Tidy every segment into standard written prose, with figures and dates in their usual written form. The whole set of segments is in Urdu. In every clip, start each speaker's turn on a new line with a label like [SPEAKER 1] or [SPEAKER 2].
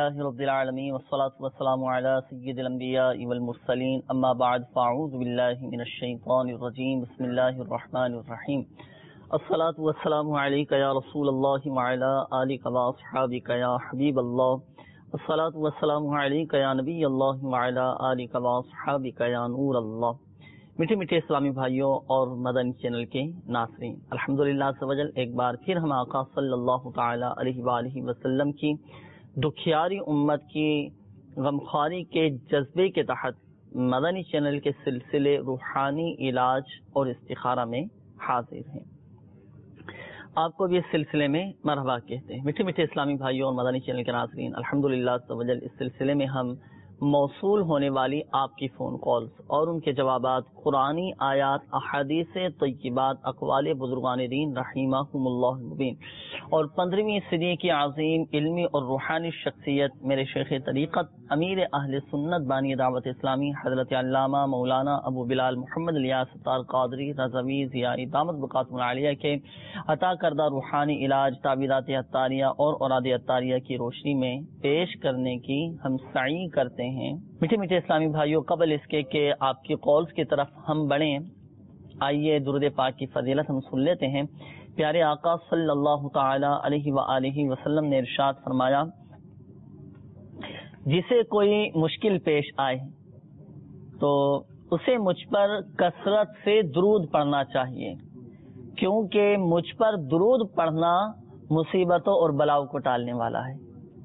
[SPEAKER 1] لله رب العالمين والصلاة والسلام على سيد الأنبياء والمرسلين أما بعد فأعوذ بالله من الشيطان الرجيم بسم الله الرحمن الرحيم الصلاة والسلام عليك يا رسول الله وعلى آلك وأصحابك يا حبيب الله الصلاة والسلام عليك يا نبي الله وعلى آلك وأصحابك يا نور الله. میٹھے میٹھے اسلامی بھائیوں اور مدنی چینل کے ناظرین، الحمدللہ عز و جل ایک بار پھر ہم آقا صلی اللہ تعالی علیہ وآلہ وسلم کی دکھیاری امت کی غمخواری کے جذبے کے تحت مدنی چینل کے سلسلے روحانی علاج اور استخارہ میں حاضر ہیں. آپ کو بھی اس سلسلے میں مرحبا کہتے ہیں. میٹھے میٹھے اسلامی بھائیوں اور مدنی چینل کے ناظرین، الحمدللہ عز و جل اس سلسلے میں ہم موصول ہونے والی آپ کی فون کالز اور ان کے جوابات قرآنی آیات، احادیث طیبات، اقوال بزرگان دین رحمہم اللہ المبین اور 15ویں صدی کی عظیم علمی اور روحانی شخصیت میرے شیخ طریقت امیر اہل سنت بانی دعوت اسلامی حضرت علامہ مولانا ابو بلال محمد الیاس ستار قادری رضوی ضیائی دامت بقاتم العالیہ کے عطا کردہ روحانی علاج تعویذات عطاریہ اور اوراد عطاریہ کی روشنی میں پیش کرنے کی ہم سعی کرتے ہیں. میٹھے میٹھے اسلامی بھائیوں، قبل اس کے کہ آپ کی کالز کی طرف ہم بڑھیں، آئیے درود پاک کی فضیلت ہم سن لیتے ہیں. پیارے آقا صلی اللہ تعالی علیہ وآلہ وسلم نے ارشاد فرمایا، جسے کوئی مشکل پیش آئے تو اسے مجھ پر کثرت سے درود پڑھنا چاہیے، کیونکہ مجھ پر درود پڑھنا مصیبتوں اور بلاؤں کو ٹالنے والا ہے.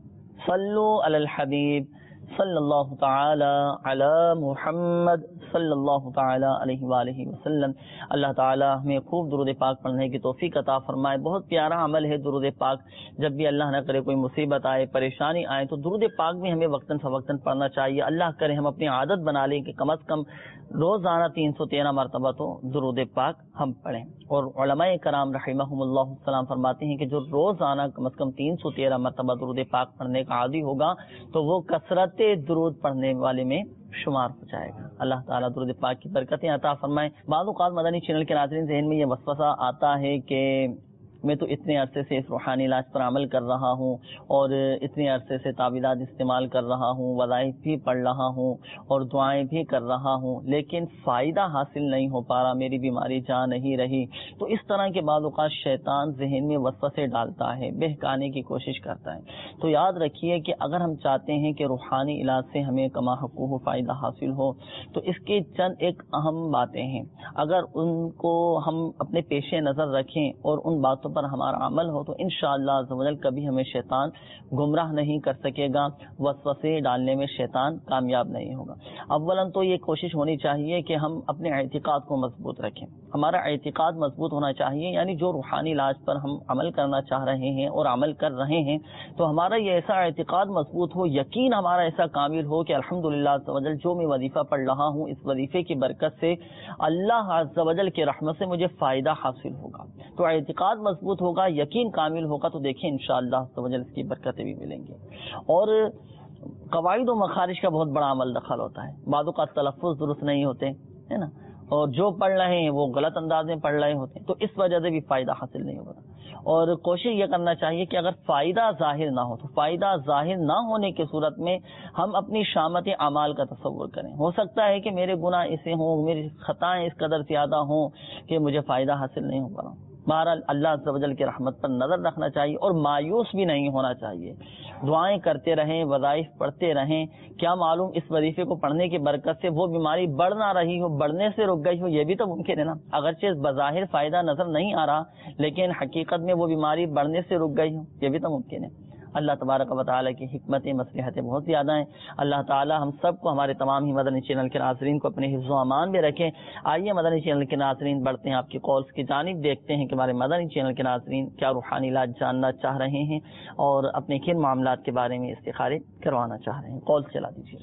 [SPEAKER 1] صلو علی الحبیب صلی اللہ تعالی علی محمد صلی اللہ تعالی علیہ وآلہ وسلم. اللہ تعالی ہمیں خوب درود پاک پڑھنے کی توفیق عطا فرمائے. بہت پیارا عمل ہے درود پاک. جب بھی اللہ نہ کرے کوئی مصیبت آئے، پریشانی آئے تو درود پاک بھی ہمیں وقتاً فوقتاً پڑھنا چاہیے. اللہ کرے ہم اپنی عادت بنا لیں کہ کم از کم روزانہ 313 مرتبہ تو درود پاک ہم پڑھیں. اور علماء کرام رحمہم اللہ السلام فرماتے ہیں کہ جو روزانہ کم از کم 313 مرتبہ درود پاک پڑھنے کا عادی ہوگا تو وہ کثرت درود پڑھنے والے میں شمار ہو جائے گا. اللہ تعالیٰ درود پاک کی برکتیں عطا فرمائے. بعض اوقات مدنی چینل کے ناظرین ذہن میں یہ وسوسہ آتا ہے کہ میں تو اتنے عرصے سے اس روحانی علاج پر عمل کر رہا ہوں اور اتنے عرصے سے تعویذات استعمال کر رہا ہوں، وظائف بھی پڑھ رہا ہوں اور دعائیں بھی کر رہا ہوں، لیکن فائدہ حاصل نہیں ہو پا رہا، میری بیماری جا نہیں رہی. تو اس طرح کے بعض اوقات شیطان ذہن میں وسوسے ڈالتا ہے، بہکانے کی کوشش کرتا ہے. تو یاد رکھیے کہ اگر ہم چاہتے ہیں کہ روحانی علاج سے ہمیں کما حقوق فائدہ حاصل ہو تو اس کے چند ایک اہم باتیں ہیں. اگر ان کو ہم اپنے پیش نظر رکھیں اور ان باتوں پر ہمارا عمل ہو تو انشاءاللہ عز و جل کبھی ہمیں شیطان گمراہ نہیں کر سکے گا، وسوسے ڈالنے میں شیطان کامیاب نہیں ہوگا. اولاً تو یہ کوشش ہونی چاہیے کہ ہم اپنے اعتقاد کو مضبوط رکھیں. ہمارا اعتقاد مضبوط ہونا چاہیے، یعنی جو روحانی علاج پر ہم عمل کرنا چاہ رہے ہیں اور عمل کر رہے ہیں تو ہمارا یہ ایسا اعتقاد مضبوط ہو، یقین ہمارا ایسا کامل ہو کہ الحمدللہ عز و جل جو میں وظیفہ پڑھ رہا ہوں اس وظیفے کی برکت سے اللہ عز و جل کی رحمت سے مجھے فائدہ حاصل ہوگا. تو اعتقاد مضبوط ہوگا، یقین کامل ہوگا تو دیکھیں انشاءاللہ عز و جل اس کی برکتیں بھی ملیں گی. اور قواعد و مخارج کا بہت بڑا عمل دخل ہوتا ہے. بعض اوقات تلفظ درست نہیں ہوتے ہے نا، اور جو پڑھ رہے ہیں وہ غلط انداز میں پڑھ رہے ہوتے ہیں، تو اس وجہ سے بھی فائدہ حاصل نہیں ہوگا. اور کوشش یہ کرنا چاہیے کہ اگر فائدہ ظاہر نہ ہو تو فائدہ ظاہر نہ ہونے کی صورت میں ہم اپنی شامت اعمال کا تصور کریں. ہو سکتا ہے کہ میرے گناہ ایسے ہوں، میری خطائیں اس قدر زیادہ ہوں کہ مجھے فائدہ حاصل نہیں ہو پا رہا. بہرحال اللہ عز و جل کی رحمت پر نظر رکھنا چاہیے اور مایوس بھی نہیں ہونا چاہیے. دعائیں کرتے رہیں، وظائف پڑھتے رہیں. کیا معلوم اس وظیفے کو پڑھنے کی برکت سے وہ بیماری بڑھ نہ رہی ہو، بڑھنے سے رک گئی ہو، یہ بھی تو ممکن ہے نا. اگرچہ بظاہر فائدہ نظر نہیں آ رہا لیکن حقیقت میں وہ بیماری بڑھنے سے رک گئی ہو، یہ بھی تو ممکن ہے. اللہ تبارک و تعالیٰ کی حکمتیں مصلحتیں بہت زیادہ ہیں. اللہ تعالیٰ ہم سب کو، ہمارے تمام ہی مدنی چینل کے ناظرین کو اپنے حفظ و امان میں رکھیں. آئیے مدنی چینل کے ناظرین بڑھتے ہیں آپ کی کالز کی جانب، دیکھتے ہیں کہ ہمارے مدنی چینل کے ناظرین کیا روحانی علاج جاننا چاہ رہے ہیں اور اپنے کن معاملات کے بارے میں استخارے کروانا چاہ رہے ہیں. کالز چلا دیجیے.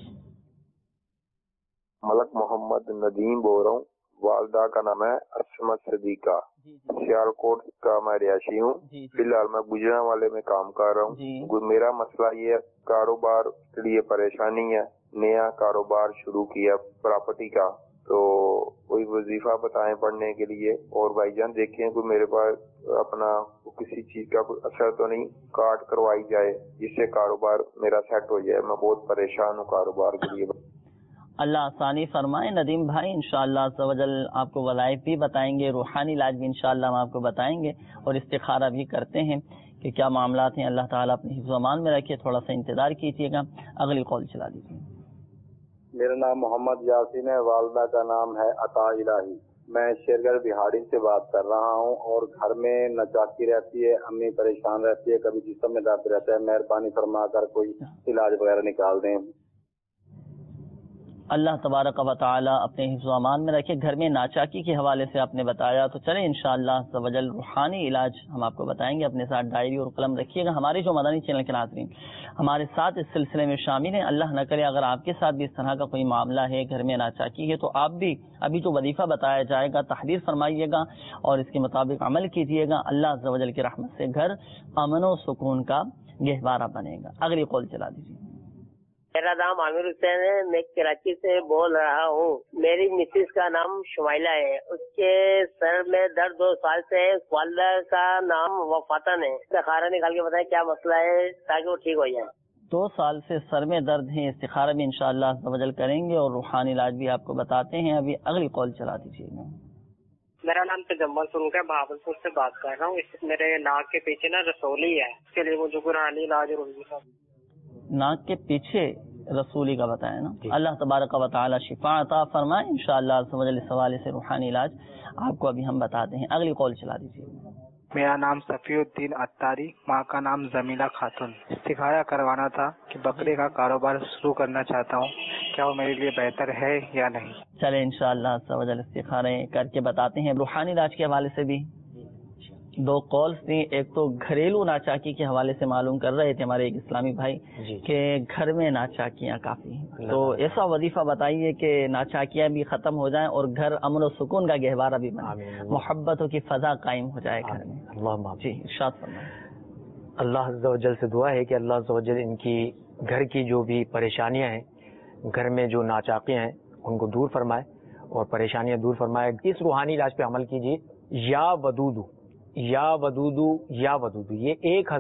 [SPEAKER 2] ملک محمد ندیم بول رہا ہوں، والدہ کا نام ہے عصمت صدیقہ، سیالکوٹ کا میں رہائشی ہوں. فی الحال میں گجرا والے میں کام کر رہا ہوں. میرا مسئلہ یہ ہے، کاروبار کے لیے پریشانی ہے، نیا کاروبار شروع کیا پراپرٹی کا، تو کوئی وظیفہ بتائیں پڑھنے کے لیے. اور بھائی جان دیکھیں کوئی میرے پاس اپنا کسی چیز کا کوئی اثر تو نہیں، کارڈ کروائی جائے جس سے کاروبار میرا سیٹ ہو جائے. میں بہت پریشان ہوں کاروبار کے لیے.
[SPEAKER 1] اللہ آسانی فرمائے ندیم بھائی. انشاءاللہ عز و جل آپ کو وظائف بھی بتائیں گے، روحانی علاج بھی انشاءاللہ ہم آپ کو بتائیں گے، اور استخارہ بھی کرتے ہیں کہ کیا معاملات ہیں. اللہ تعالیٰ اپنے حفظ و امان میں رکھے. تھوڑا سا انتظار کیجیے گا. اگلی کال چلا دیجیے.
[SPEAKER 3] میرا نام محمد یاسین ہے، والدہ کا نام ہے عطا الہی. میں شیرگڑھ بہاڑی سے بات کر رہا ہوں، اور گھر میں نچاکی رہتی ہے، امی پریشان رہتی ہے، کبھی جسم میں درد رہتا ہے. مہربانی فرما کر کوئی علاج وغیرہ نکال دیں.
[SPEAKER 1] اللہ تبارک و تعالی اپنے حفظ و امان میں رکھے. گھر میں ناچاکی کے حوالے سے آپ نے بتایا، تو چلیں انشاءاللہ عز و جل روحانی علاج ہم آپ کو بتائیں گے. اپنے ساتھ ڈائری اور قلم رکھیے گا. ہمارے جو مدنی چینل کے ناظرین ہمارے ساتھ اس سلسلے میں شامل ہیں، اللہ نہ کرے اگر آپ کے ساتھ بھی اس طرح کا کوئی معاملہ ہے، گھر میں ناچاکی ہے، تو آپ بھی ابھی جو وظیفہ بتایا جائے گا تحریر فرمائیے گا اور اس کے مطابق عمل کیجیے گا. اللہ عز و جل کی رحمت سے گھر امن و سکون کا گہوارہ بنے گا. اگلی قول چلا دیجیے.
[SPEAKER 4] میرا نام عامر حسین ہے، میں کراچی سے بول رہا ہوں. میری مسز کا نام شمائلہ ہے، اس کے سر میں درد 2 سال سے ہے. والدہ کا نام وفاتن ہے. استخارہ نکال کے بتائیں کیا مسئلہ ہے تاکہ وہ ٹھیک ہو جائے.
[SPEAKER 1] 2 سال سے سر میں درد ہے. استخارہ بھی انشاءاللہ عز و جل کریں گے اور روحانی علاج بھی آپ کو بتاتے ہیں. ابھی اگلی کال چلا دیجیے گا.
[SPEAKER 4] میرا نام تجمل سنگ ہے، بہاولپور سے بات کر رہا ہوں. میرے ناک کے پیچھے نا رسولی ہے، اس کے لیے مجھے قرآنی علاج اور
[SPEAKER 1] ناک کے پیچھے رسولی کا بتایا نا. اللہ تبارک و تعالی شفا عطا فرمائے. انشاءاللہ عز و جل اس حوالے سے روحانی علاج آپ کو ابھی ہم بتاتے ہیں. اگلی کال چلا دیجیے.
[SPEAKER 5] میرا نام صفی الدین عطاری، ماں کا نام زمیلہ خاتون. استخارہ کروانا تھا کہ بکرے کا کاروبار شروع کرنا چاہتا ہوں، کیا وہ میرے لیے بہتر ہے یا نہیں؟
[SPEAKER 1] چلے انشاءاللہ عز و جل استخارے کر کے بتاتے ہیں. روحانی علاج کے حوالے سے بھی 2 کالز تھیں. ایک تو گھریلو ناچاکی کے حوالے سے معلوم کر رہے تھے ہمارے ایک اسلامی بھائی کہ گھر میں ناچاکیاں کافی ہیں، تو ایسا وظیفہ بتائیے کہ ناچاکیاں بھی ختم ہو جائیں اور گھر امن و سکون کا گہوارہ بھی بنے، محبتوں کی فضا قائم ہو جائے گھر میں. جی ارشاد فرمائیں.
[SPEAKER 6] اللہ عز و جل سے دعا ہے کہ اللہ عز و جل ان کی گھر کی جو بھی پریشانیاں ہیں، گھر میں جو ناچاکیاں ہیں ان کو دور فرمائے اور پریشانیاں دور فرمائے. اس روحانی علاج پہ عمل کیجیے. یا ودودو یا ودودو یا ودودو، یہ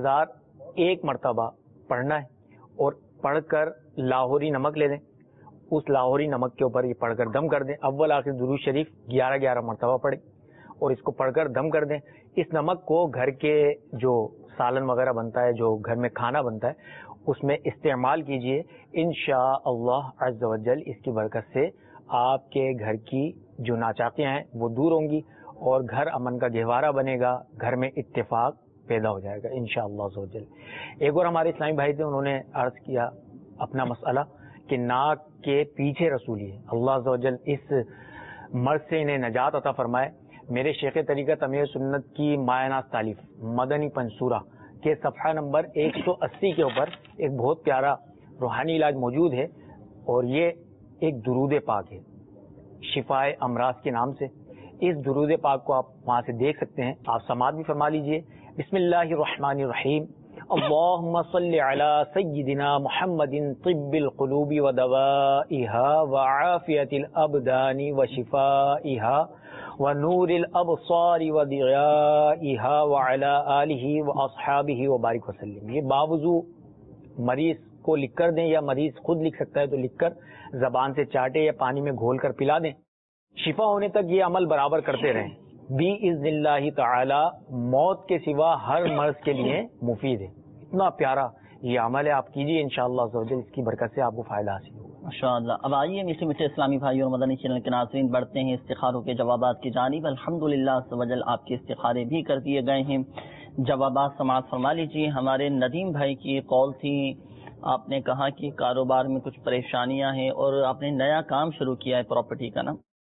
[SPEAKER 6] 1001 مرتبہ پڑھنا ہے، اور پڑھ کر لاہوری نمک لے لیں. اس لاہوری نمک کے اوپر یہ پڑھ کر دم کر دیں. اول آخر درود شریف 11 مرتبہ پڑھیں اور اس کو پڑھ کر دم کر دیں. اس نمک کو گھر کے جو سالن وغیرہ بنتا ہے، جو گھر میں کھانا بنتا ہے، اس میں استعمال کیجئے. انشاءاللہ عز و جل اس کی برکت سے آپ کے گھر کی جو ناچاکیاں ہیں وہ دور ہوں گی اور گھر امن کا گہوارہ بنے گا. گھر میں اتفاق پیدا ہو جائے گا انشاءاللہ عز و جل. ایک اور ہمارے اسلامی بھائی تھے، انہوں نے عرض کیا اپنا مسئلہ کہ ناک کے پیچھے رسولی ہے. اللہ عز و جل اس مرض سے انہیں نجات عطا فرمائے. میرے شیخ طریقت امیر سنت کی مایہ ناز تالیف مدنی پنصورہ کے صفحہ نمبر 180 کے اوپر ایک بہت پیارا روحانی علاج موجود ہے، اور یہ ایک درود پاک ہے شفائے امراض کے نام سے. اس درود پاک کو آپ وہاں سے دیکھ سکتے ہیں. آپ سماعت بھی فرما لیجئے. بسم اللہ الرحمن الرحیم. اللہم صل علی سیدنا محمد طب القلوب ودوائها وعافیت الابدان وشفائها ونور الابصار وضیائها وعلى آلہ واصحابہ وبارک وسلم. یہ باوضو مریض کو لکھ کر دیں، یا مریض خود لکھ سکتا ہے تو لکھ کر زبان سے چاٹے یا پانی میں گھول کر پلا دیں. شفا ہونے تک یہ عمل برابر کرتے رہیں. باذن اللہ تعالی موت کے سوا ہر مرض کے لیے مفید ہے. اتنا پیارا یہ عمل ہے، آپ کیجیے انشاءاللہ عز و جل اس کی برکت سے آپ کو فائدہ حاصل ہوگا
[SPEAKER 1] ماشاءاللہ. اب آئیے میٹھے میٹھے اسلامی بھائی اور مدنی چینل کے ناظرین بڑھتے ہیں استخاروں کے جوابات کی جانب. الحمدللہ عز و جل آپ کے استخارے بھی کر دیے گئے ہیں. جوابات سماعت فرما لیجیے. ہمارے ندیم بھائی کی کال تھی. آپ نے کہا کہ کاروبار میں کچھ پریشانیاں ہیں اور آپ نے نیا کام شروع کیا ہے پراپرٹی کا نا،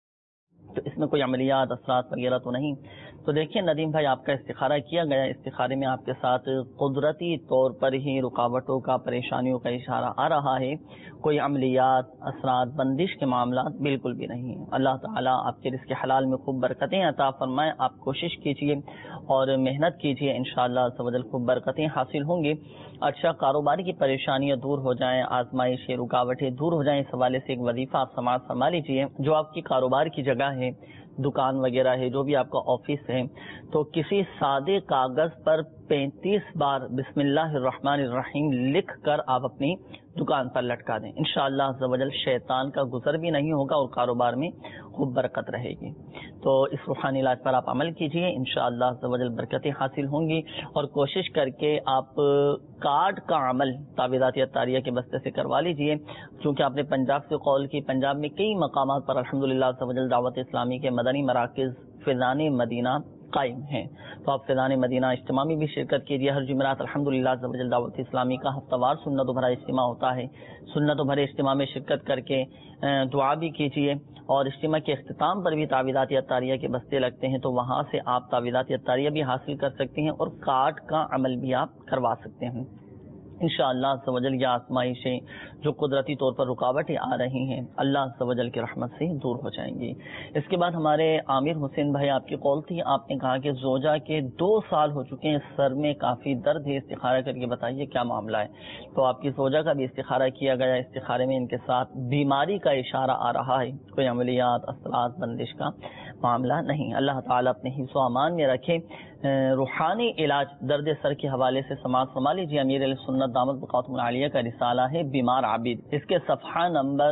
[SPEAKER 1] تو اس میں کوئی عملیات اثرات وغیرہ تو نہیں. تو دیکھیے ندیم بھائی آپ کا استخارہ کیا گیا. استخارے میں آپ کے ساتھ قدرتی طور پر ہی رکاوٹوں کا، پریشانیوں کا اشارہ آ رہا ہے. کوئی عملیات اثرات بندش کے معاملات بالکل بھی نہیں. اللہ تعالیٰ آپ کے رزق حلال میں خوب برکتیں عطا فرمائے. آپ کوشش کیجئے اور محنت کیجئے، انشاءاللہ عز و جل خوب برکتیں حاصل ہوں گی. اچھا، کاروبار کی پریشانیاں دور ہو جائیں، آزمائشیں رکاوٹیں دور ہو جائیں، اس حوالے سے ایک وظیفہ آپ سماعت فرما لیجیے. جو آپ کی کاروبار کی جگہ ہے، دکان وغیرہ ہے، جو بھی آپ کا آفس ہے، تو کسی سادے کاغذ پر 35 بار بسم اللہ الرحمن الرحیم لکھ کر آپ اپنی دکان پر لٹکا دیں. انشاءاللہ عز و جل شیطان کا گزر بھی نہیں ہوگا اور کاروبار میں خوب برکت رہے گی. تو اس روحانی علاج پر آپ عمل کیجئے، انشاءاللہ عز و جل برکتیں حاصل ہوں گی. اور کوشش کر کے آپ کارڈ کا عمل تعویذات اطاریہ کے بستے سے کروا لیجئے، کیونکہ آپ نے پنجاب سے قول کی. پنجاب میں کئی مقامات پر الحمدللہ عز و جل دعوت اسلامی کے مدنی مراکز فیضان مدینہ قائم ہیں. تو آپ فیضان مدینہ اجتماع میں بھی شرکت کیجیے. ہر جمعرات الحمدللہ عز و جل دعوت اسلامی کا ہفتہ وار سنت و بھرا اجتماع ہوتا ہے. سنت و بھرے اجتماع میں شرکت کر کے دعا بھی کیجیے. اور اجتماع کے اختتام پر بھی تعویذات اطاریہ کے بستے لگتے ہیں، تو وہاں سے آپ تعویذات اطاریہ بھی حاصل کر سکتے ہیں اور کارڈ کا عمل بھی آپ کروا سکتے ہیں. انشاءاللہ عز و جل یہ آزمائشیں جو قدرتی طور پر رکاوٹیں آ رہی ہیں اللہ عز و جل کی رحمت سے دور ہو جائیں گی. اس کے بعد ہمارے عامر حسین بھائی آپ کی قول تھی، آپ نے کہا کہ زوجہ کے 2 سال ہو چکے ہیں، سر میں کافی درد ہے، استخارہ کر کے بتائیے کیا معاملہ ہے. تو آپ کی زوجہ کا بھی استخارہ کیا گیا، استخارے میں ان کے ساتھ بیماری کا اشارہ آ رہا ہے، کوئی عملیات اثرات بندش کا معاملہ نہیں. اللہ تعالیٰ اپنے حفظ و امان میں رکھے. روحانی علاج درد سر کے حوالے سے سماعت فرما لیجیے. امیر علیہ سنت دامت بقاتم العالیہ کا رسالہ ہے بیمار عابد، اس کے صفحہ نمبر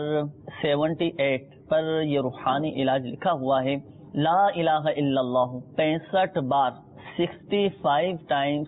[SPEAKER 1] 78 پر یہ روحانی علاج لکھا ہوا ہے. لا الہ الا اللہ 65 بار 65 ٹائمز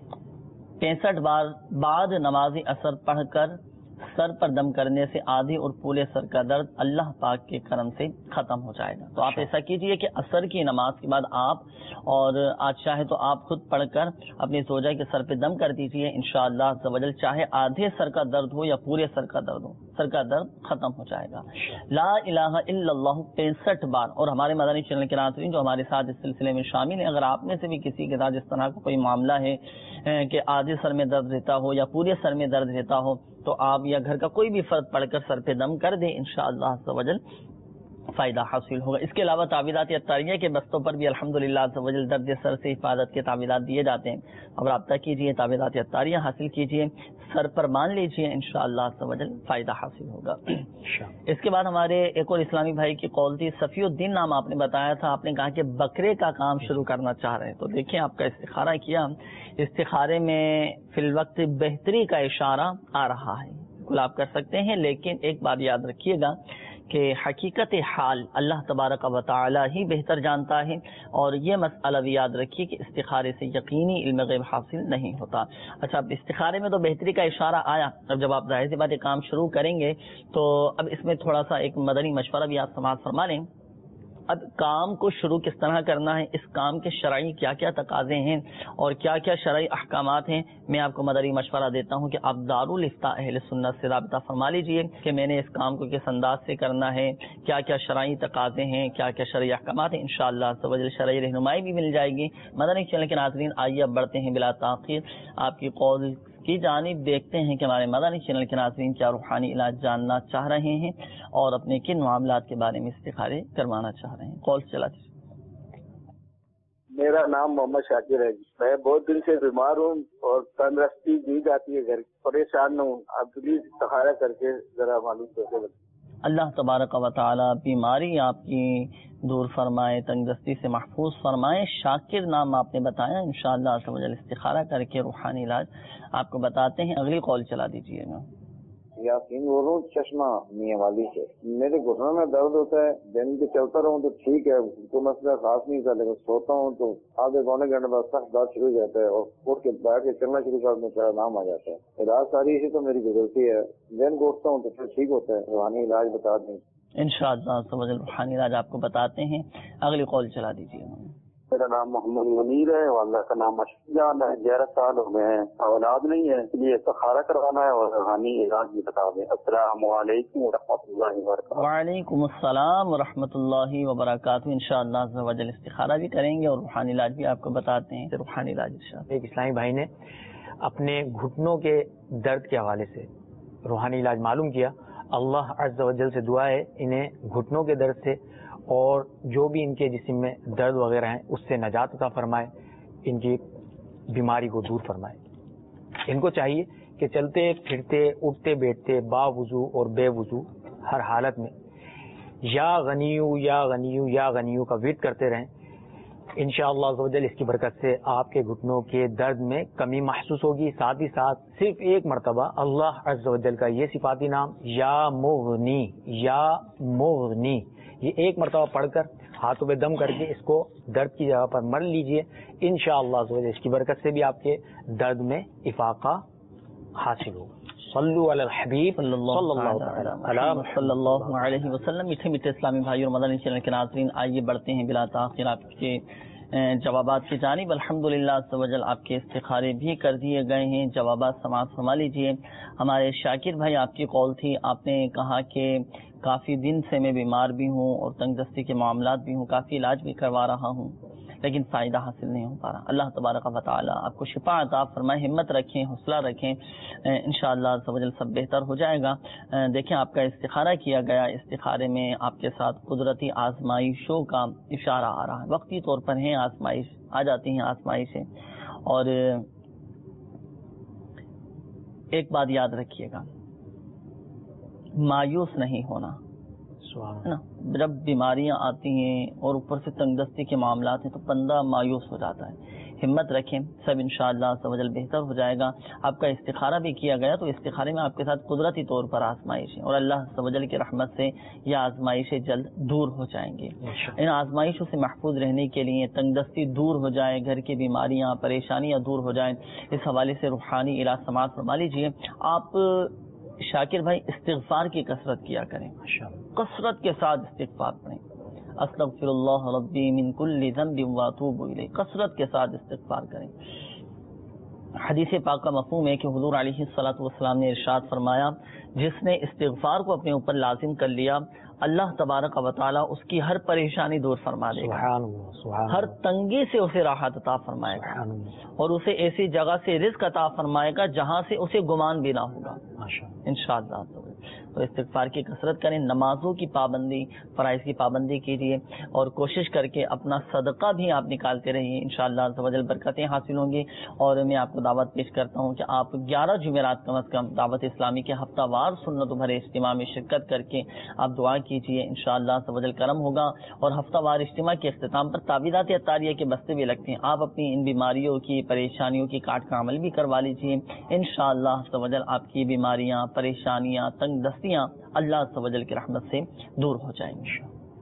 [SPEAKER 1] 65 بار بعد نماز اثر پڑھ کر سر پر دم کرنے سے آدھی اور پورے سر کا درد اللہ پاک کے کرم سے ختم ہو جائے گا. تو آپ ایسا کیجئے کہ عصر کی نماز کے بعد آپ، اور آج چاہے تو آپ خود پڑھ کر اپنی زوجہ کے سر پہ دم کر دیجئے. انشاءاللہ عز و جل چاہے آدھے سر کا درد ہو یا پورے سر کا درد ہو، سر کا درد ختم ہو جائے گا. لا الہ الا اللہ 65 بار. اور ہمارے مدنی چینل کے ناظرین جو ہمارے ساتھ اس سلسلے میں شامل ہیں، اگر آپ میں سے بھی کسی کے ساتھ اس طرح کا کوئی معاملہ ہے کہ آدھے سر میں درد رہتا ہو یا پورے سر میں درد رہتا ہو، تو آپ یا گھر کا کوئی بھی فرد پڑھ کر سر پہ دم کر دیں، انشاءاللہ عز و جل فائدہ حاصل ہوگا. اس کے علاوہ تعویذات اطاریہ کے بستوں پر بھی الحمدللہ عز و جل درد سر سے حفاظت کے تعویذات دیے جاتے ہیں. اب رابطہ کیجئے، تعویذات اطاریہ حاصل کیجئے، سر پر مان لیجئے، انشاءاللہ عز و جل فائدہ حاصل ہوگا. اس کے بعد ہمارے ایک اور اسلامی بھائی کی قول تھی، صفی الدین نام آپ نے بتایا تھا، آپ نے کہا کہ بکرے کا کام شروع کرنا چاہ رہے ہیں. تو دیکھیں آپ کا استخارہ کیا، استخارے میں فی الوقت بہتری کا اشارہ آ رہا ہے، بالکل آپ کر سکتے ہیں. لیکن ایک بات یاد رکھیے گا کہ حقیقت حال اللہ تبارک و تعالی ہی بہتر جانتا ہے. اور یہ مسئلہ بھی یاد رکھیے کہ استخارے سے یقینی علم غیب حاصل نہیں ہوتا. اچھا، اب استخارے میں تو بہتری کا اشارہ آیا، اب جب آپ ظاہر سی بات کام شروع کریں گے تو اب اس میں تھوڑا سا ایک مدنی مشورہ بھی آپ سماعت فرما لیں. اب کام کو شروع کس طرح کرنا ہے، اس کام کے شرعی کیا کیا تقاضے ہیں اور کیا کیا شرعی احکامات ہیں، میں آپ کو مدنی مشورہ دیتا ہوں کہ آپ دارالفتاء اہل سنت سے رابطہ فرما لیجئے کہ میں نے اس کام کو کس انداز سے کرنا ہے، کیا کیا شرعی تقاضے ہیں، کیا کیا شرعی احکامات ہیں. انشاءاللہ عز و جل شرعی رہنمائی بھی مل جائے گی. مدنی چینل کے ناظرین آئیے اب بڑھتے ہیں بلا تاخیر آپ کی قول کی جانب. دیکھتے ہیں کہ ہمارے مدنی چینل کے ناظرین کیا روحانی علاج جاننا چاہ رہے ہیں اور اپنے کن معاملات کے بارے میں استخارے کروانا چاہ رہے ہیں. کال چلا دیجیے.
[SPEAKER 3] میرا نام محمد شاکر ہے جی. میں بہت دن سے بیمار ہوں اور تندرستی دی جاتی ہے، گھر پریشان ہوں. آپ پلیز استخارہ کر کے ذرا معلوم کر کے.
[SPEAKER 1] اللہ تبارک و تعالی بیماری آپ کی دور فرمائے، تندرستی سے محفوظ فرمائے. شاکر نام آپ نے بتایا، انشاءاللہ عز و جل استخارہ کر کے روحانی علاج آپ کو بتاتے ہیں. اگلی کال چلا دیجیے گا.
[SPEAKER 3] یاسین بول رہا ہوں چشمہ میاں والی سے. میرے گھٹنوں میں درد ہوتا ہے، دن کے چلتا رہوں تو ٹھیک ہے، کوئی مسئلہ خاص نہیں تھا، لیکن سوتا ہوں تو آدھے پونے گھنٹے بعد سخت درد شروع ہو جاتا ہے اور اٹھ کے بیٹھ کے چلنا شروع کرنے کا نام آ جاتا ہے. علاج ساری اسی تو میری گزرتی ہے، دن کو اٹھتا ہوں تو پھر ٹھیک ہوتا ہے. روحانی علاج بتا دیں.
[SPEAKER 1] انشاءاللہ عز و جل روحانی علاج آپ کو بتاتے ہیں. اگلی کال چلا دیجیے.
[SPEAKER 3] میرا نام محمد منیر ہے، والدہ کا نام مشکل جان ہے. 11 سال ہو گئے ہیں، اولاد نہیں ہے، اس لیے استخارہ کروانا ہے اور روحانی علاج بھی بتا دیں. السلام علیکم ورحمۃ اللہ وبرکاتہ.
[SPEAKER 1] وعلیکم السلام ورحمۃ اللہ وبرکاتہ. انشاءاللہ عز و جل استخارہ بھی کریں گے اور روحانی علاج بھی آپ کو بتاتے ہیں. روحانی علاج انشاءاللہ.
[SPEAKER 6] ایک اسلامی بھائی نے اپنے گھٹنوں کے درد کے حوالے سے روحانی علاج معلوم کیا. اللہ عز و جل سے دعا ہے انہیں گھٹنوں کے درد سے اور جو بھی ان کے جسم میں درد وغیرہ ہیں اس سے نجات عطا فرمائے، ان کی بیماری کو دور فرمائے. ان کو چاہیے کہ چلتے پھرتے اٹھتے بیٹھتے با وضو اور بے وضو ہر حالت میں یا غنیو یا غنیو یا غنیو کا ورد کرتے رہیں. انشاءاللہ عز و جل اس کی برکت سے آپ کے گھٹنوں کے درد میں کمی محسوس ہوگی. ساتھ ہی ساتھ صرف ایک مرتبہ اللہ عز و جل کا یہ صفاتی نام یا مغنی یہ ایک مرتبہ پڑھ کر ہاتھوں پہ دم کر کے اس کو درد کی جگہ پر مر لیجئے. انشاءاللہ عز و جل اس کی برکت سے بھی آپ کے درد میں افاقہ حاصل ہوگا. صلو علی الحبیب صلی اللہ
[SPEAKER 1] علیہ وسلم. میٹھے میٹھے اسلامی بھائی اور مدنی چینل کے ناظرین، آئیے بڑھتے ہیں بلا تاخیر آپ کے جوابات کی جانب. الحمدللہ عز و جل آپ کے استخارے بھی کر دیے گئے ہیں. جوابات سماعت فرما لیجیے. ہمارے شاکر بھائی آپ کی کال تھی، آپ نے کہا کہ کافی دن سے میں بیمار بھی ہوں اور تنگ دستی کے معاملات بھی ہوں، کافی علاج بھی کروا رہا ہوں لیکن فائدہ حاصل نہیں ہو پا رہا. اللہ تبارک و تعالی آپ کو شفا عطا فرمائے، ہمت رکھیں، حوصلہ رکھیں، انشاءاللہ عز و جل سب بہتر ہو جائے گا. دیکھیں آپ کا استخارہ کیا گیا، استخارے میں آپ کے ساتھ قدرتی آزمائشوں کا اشارہ آ رہا ہے. وقتی طور پر ہیں آزمائش، آ جاتی ہیں آزمائشیں. اور ایک بات یاد رکھیے گا، مایوس نہیں ہونا ہے نا. جب بیماریاں آتی ہیں اور اوپر سے تنگ دستی کے معاملات ہیں تو بندہ مایوس ہو جاتا ہے. ہمت رکھیں، سب انشاءاللہ عز و جل بہتر ہو جائے گا. آپ کا استخارہ بھی کیا گیا تو استخارے میں آپ کے ساتھ قدرتی طور پر آزمائش ہے اور اللہ عز و جل کی رحمت سے یہ آزمائشیں جلد دور ہو جائیں گے. ان آزمائشوں سے محفوظ رہنے کے لیے تنگ دستی دور ہو جائے، گھر کی بیماریاں پریشانیاں دور ہو جائیں، اس حوالے سے روحانی علاج سماعت فرما لیجیے. آپ شاکر بھائی استغفار کی کثرت کیا کریں، کثرت کے ساتھ استغفار کریں. استغفر اللہ ربی من کل ذنب واتوب الیہ، کثرت کے ساتھ استغفار کریں. حدیث پاک کا مفہوم ہے کہ حضور علیہ الصلوۃ والسلام نے ارشاد فرمایا، جس نے استغفار کو اپنے اوپر لازم کر لیا اللہ تبارک و تعالی اس کی ہر پریشانی دور فرما دے گا، ہر تنگی سے اسے راحت عطا فرمائے گا اور اسے ایسی جگہ سے رزق عطا فرمائے گا جہاں سے اسے گمان بھی نہ ہوگا انشاءاللہ. تو استغفار کی کثرت کریں، نمازوں کی پابندی، فرائض کی پابندی کیجیے اور کوشش کر کے اپنا صدقہ بھی آپ نکالتے رہیے. انشاءاللہ عز و جل برکتیں حاصل ہوں گی. اور میں آپ کو دعوت پیش کرتا ہوں کہ آپ 11 جمعرات کم از کم دعوت اسلامی کے ہفتہ وار سنت بھرے اجتماع میں شرکت کر کے آپ دعا کیجیے. انشاءاللہ عز و جل کرم ہوگا. اور ہفتہ وار اجتماع کے اختتام پر تعویذات عطاریہ کے بستے بھی لگتے ہیں، آپ اپنی ان بیماریوں کی پریشانیوں کی کاٹ کا عمل بھی کروا لیجیے. انشاءاللہ عز و جل آپ کی بیماریاں پریشانیاں تنگ دستیاں اللہ عز و جل کی رحمت سے دور ہو جائیں گے.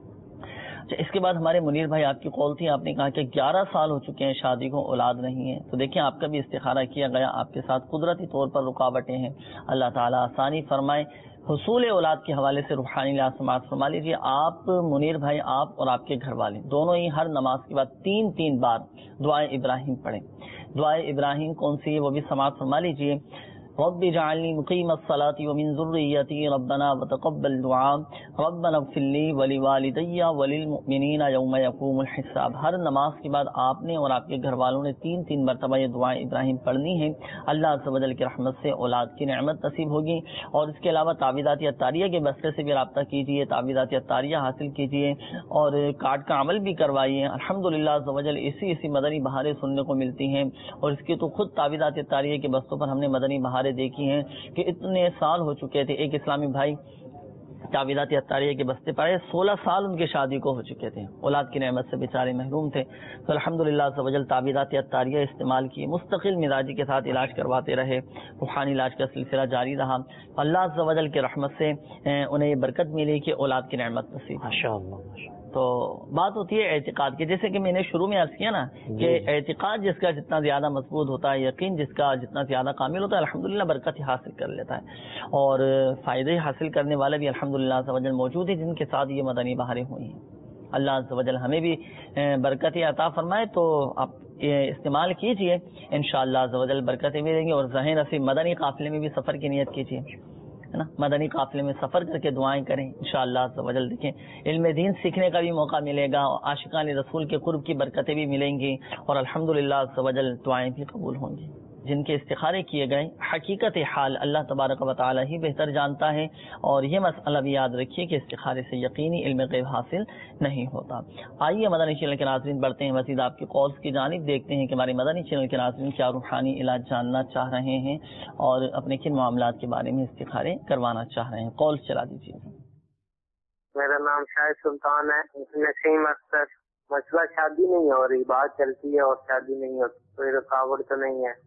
[SPEAKER 1] اس کے بعد ہمارے منیر بھائی آپ کی کال تھی، آپ نے کہا کہ 11 سال ہو چکے ہیں شادی کو، اولاد نہیں ہے. تو دیکھیں آپ کا بھی استخارہ کیا گیا، آپ کے ساتھ قدرتی طور پر رکاوٹیں ہیں. اللہ تعالیٰ آسانی فرمائے. حصول اولاد کے حوالے سے روحانی علاج سماعت فرما لیجیے. آپ منیر بھائی، آپ اور آپ کے گھر والے دونوں ہی ہر نماز کے بعد 3 بار دعائے ابراہیم پڑھیں. دعائے ابراہیم کون سی ہے وہ بھی سماعت فرما لیجیے. رب اجعلنی مقیم الصلاة ومن ذریتی ربنا وتقبل دعاء ربنا اغفر لی ولوالدی وللمؤمنین یوم یقوم الحساب. ہر نماز کے بعد آپ نے اور آپ کے گھر والوں نے 3 مرتبہ یہ دعائیں ابراہیم پڑھنی ہے. اللہ عز و جل کی رحمت سے اولاد کی نعمت نصیب ہوگی. اور اس کے علاوہ تعویذات عطاریہ کے بستے سے بھی رابطہ کیجیے، تعویذات عطاریہ حاصل کیجیے اور کارڈ کا عمل بھی کروائیے. الحمدللہ عز و جل اسی مدنی بہاریں سننے کو ملتی ہیں اور اس کی تو خود تعویذات عطاریہ کے بستوں پر ہم نے مدنی بہاریں دیکھی ہیں کہ اتنے سال ہو چکے تھے. ایک اسلامی بھائی تعویذات عطاریہ کے بستے پڑے، 16 سال ان کی شادی کو ہو چکے تھے، اولاد کی نعمت سے بیچارے محروم تھے. تو الحمدللہ عز و جل تعویذات عطاریہ استعمال کیے، مستقل مزاجی کے ساتھ علاج کرواتے رہے، روحانی علاج کا سلسلہ جاری رہا. اللہ عز و جل کی رحمت سے انہیں یہ برکت ملی کہ اولاد کی نعمت نصیب. ماشاءاللہ. تو بات ہوتی ہے اعتقاد کی، جیسے کہ میں نے شروع میں عرض کیا نا کہ اعتقاد جس کا جتنا زیادہ مضبوط ہوتا ہے، یقین جس کا جتنا زیادہ کامل ہوتا ہے، الحمدللہ برکت ہی حاصل کر لیتا ہے. اور فائدے حاصل کرنے والے بھی الحمدللہ عز و جل موجود ہیں جن کے ساتھ یہ مدنی بہاریں ہوئی ہیں. اللہ عز و جل ہمیں بھی برکت عطا فرمائے. تو آپ استعمال کیجئے، انشاءاللہ عز و جل برکتیں ملیں گی. اور ذہن نصیب مدنی قافلے میں بھی سفر کی نیت کیجئے، ہے نا، مدنی قافلے میں سفر کر کے دعائیں کریں. انشاءاللہ عز و جل دیکھیں علم دین سیکھنے کا بھی موقع ملے گا، عاشقان رسول کے قرب کی برکتیں بھی ملیں گی اور الحمدللہ عز و جل دعائیں بھی قبول ہوں گی. جن کے استخارے کیے گئے حقیقت حال اللہ تبارک و تعالی ہی بہتر جانتا ہے، اور یہ مسئلہ بھی یاد رکھیے کہ استخارے سے یقینی علم غیب حاصل نہیں ہوتا۔ آئیے مدنی چینل کے ناظرین بڑھتے ہیں مزید آپ کے کالز کی جانب، دیکھتے ہیں کہ ہمارے مدنی چینل کے ناظرین کیا روحانی علاج جاننا چاہ رہے ہیں اور اپنے کن معاملات کے بارے میں استخارے کروانا چاہ رہے ہیں۔ کال چلا دیجیے۔
[SPEAKER 4] میرا نام شاہد سلطان ہے، نسیم اختر۔ مسئلہ شادی نہیں ہو رہی، بات چلتی ہے اور شادی نہیں ہوتی، کوئی رکاوٹ تو نہیں ہے؟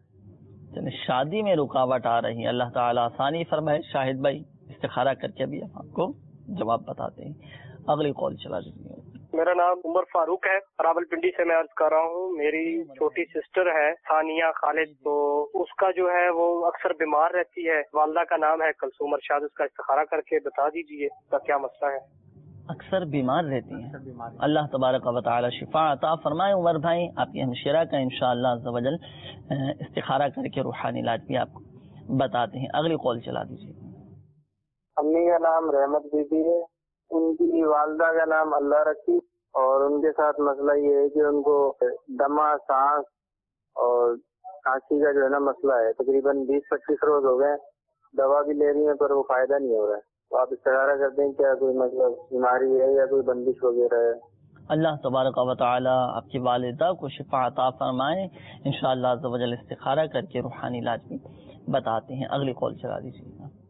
[SPEAKER 1] شادی میں رکاوٹ آ رہی ہے، اللہ تعالیٰ آسانی فرمائے۔ شاہد بھائی استخارہ کر کے ابھی ہم آپ کو جواب بتاتے ہیں۔ اگلی کال چلا دیجیے۔
[SPEAKER 7] میرا نام عمر فاروق ہے، راول پنڈی سے میں عرض کر رہا ہوں۔ میری چھوٹی سسٹر ہے ثانیہ خالد، تو اس کا جو ہے وہ اکثر بیمار رہتی ہے، والدہ کا نام ہے کلثوم ارشاد، اس کا استخارہ کر کے بتا دیجیے اس کا کیا مسئلہ ہے۔
[SPEAKER 1] اکثر بیمار رہتی ہیں، اللہ تبارک و تعالی شفا عطا فرمائے۔ عمر بھائی آپ کی ہمشیرہ کا انشاءاللہ عز و جل استخارہ کر کے روحانی علاج بھی آپ کو بتاتے ہیں۔ اگلی کال چلا دیجیے۔
[SPEAKER 3] امی کا نام رحمت بی بی ہے، ان کی والدہ کا نام اللہ رکھی، اور ان کے ساتھ مسئلہ یہ ہے کہ ان کو دمہ، سانس اور کھانسی کا جو ہے نا مسئلہ ہے، تقریباً 20-25 روز ہو گئے، دوا بھی لے رہی ہیں پر وہ فائدہ نہیں ہو رہا ہے۔ تو آپ استخارہ کرتے ہیں کیا کوئی مطلب بیماری ہے یا کوئی بندش وغیرہ ہے؟
[SPEAKER 1] اللہ تبارک و تعالی آپ کی والدہ کو شفا عطا فرمائے، انشاءاللہ عز و جل استخارہ کر کے روحانی علاج بھی بتاتے ہیں۔ اگلی کال چلا دیجیے۔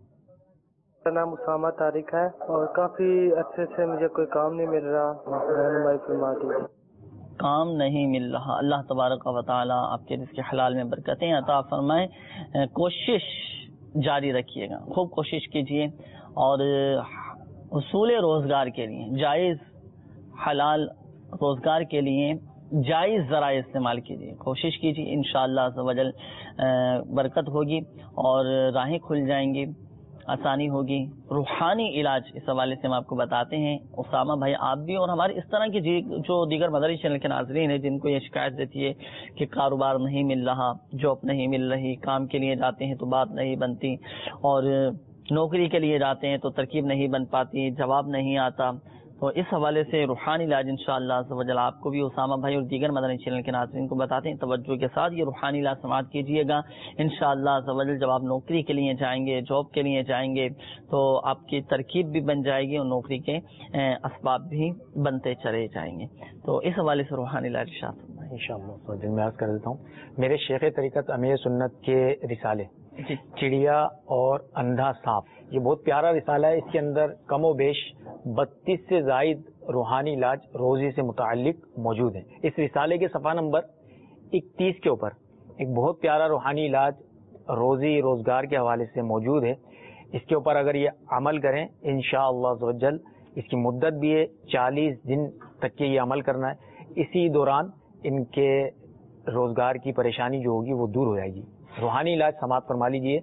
[SPEAKER 7] میرا نام اسامہ طارق ہے، اور کافی عرصے سے مجھے کوئی کام نہیں مل رہا، رہنمائی فرما دیجیے۔
[SPEAKER 1] کام نہیں مل رہا، اللہ تبارک و تعالی آپ کے رزق حلال میں برکتیں عطا فرمائے۔ کوشش جاری رکھیے گا، خوب کوشش کیجیے، اور حصول روزگار کے لیے جائز حلال روزگار کے لیے جائز ذرائع استعمال کیجیے، کوشش کیجیے، انشاءاللہ عز و جل برکت ہوگی اور راہیں کھل جائیں گی، آسانی ہوگی۔ روحانی علاج اس حوالے سے ہم آپ کو بتاتے ہیں۔ اسامہ بھائی آپ بھی اور ہمارے اس طرح کی جو دیگر مدری چینل کے ناظرین ہیں جن کو یہ شکایت رہتی ہے کہ کاروبار نہیں مل رہا، جاب نہیں مل رہی، کام کے لیے جاتے ہیں تو بات نہیں بنتی، اور نوکری کے لیے جاتے ہیں تو ترکیب نہیں بن پاتی، جواب نہیں آتا، تو اس حوالے سے روحانی علاج انشاءاللہ عز و جل آپ کو بھی اسامہ بھائی اور دیگر مدنی چینل کے ناظرین کو بتاتے ہیں۔ توجہ کے ساتھ یہ روحانی علاج سماعت کیجیے گا، انشاءاللہ عز و جل جب آپ نوکری کے لیے جائیں گے، جاب کے لیے جائیں گے، تو آپ کی ترکیب بھی بن جائے گی اور نوکری کے اسباب بھی بنتے چلے جائیں گے۔ تو اس حوالے سے روحانی علاج
[SPEAKER 6] انشاءاللہ میں عرض کر دیتا ہوں، میرے شیخ طریقت امیر سنت کے رسالے چڑیا اور اندھا سانپ، یہ بہت پیارا رسالہ ہے، اس کے اندر کم و بیش 32 سے زائد روحانی علاج روزی سے متعلق موجود ہیں۔ اس رسالے کے صفحہ نمبر 31 کے اوپر ایک بہت پیارا روحانی علاج روزی روزگار کے حوالے سے موجود ہے۔ اس کے اوپر اگر یہ عمل کریں انشاءاللہ عز و جل، اس کی مدت بھی ہے 40 دن تک کے یہ عمل کرنا ہے، اسی دوران ان کے روزگار کی پریشانی جو ہوگی وہ دور ہو جائے گی۔ روحانی علاج سماعت فرما لیجیے۔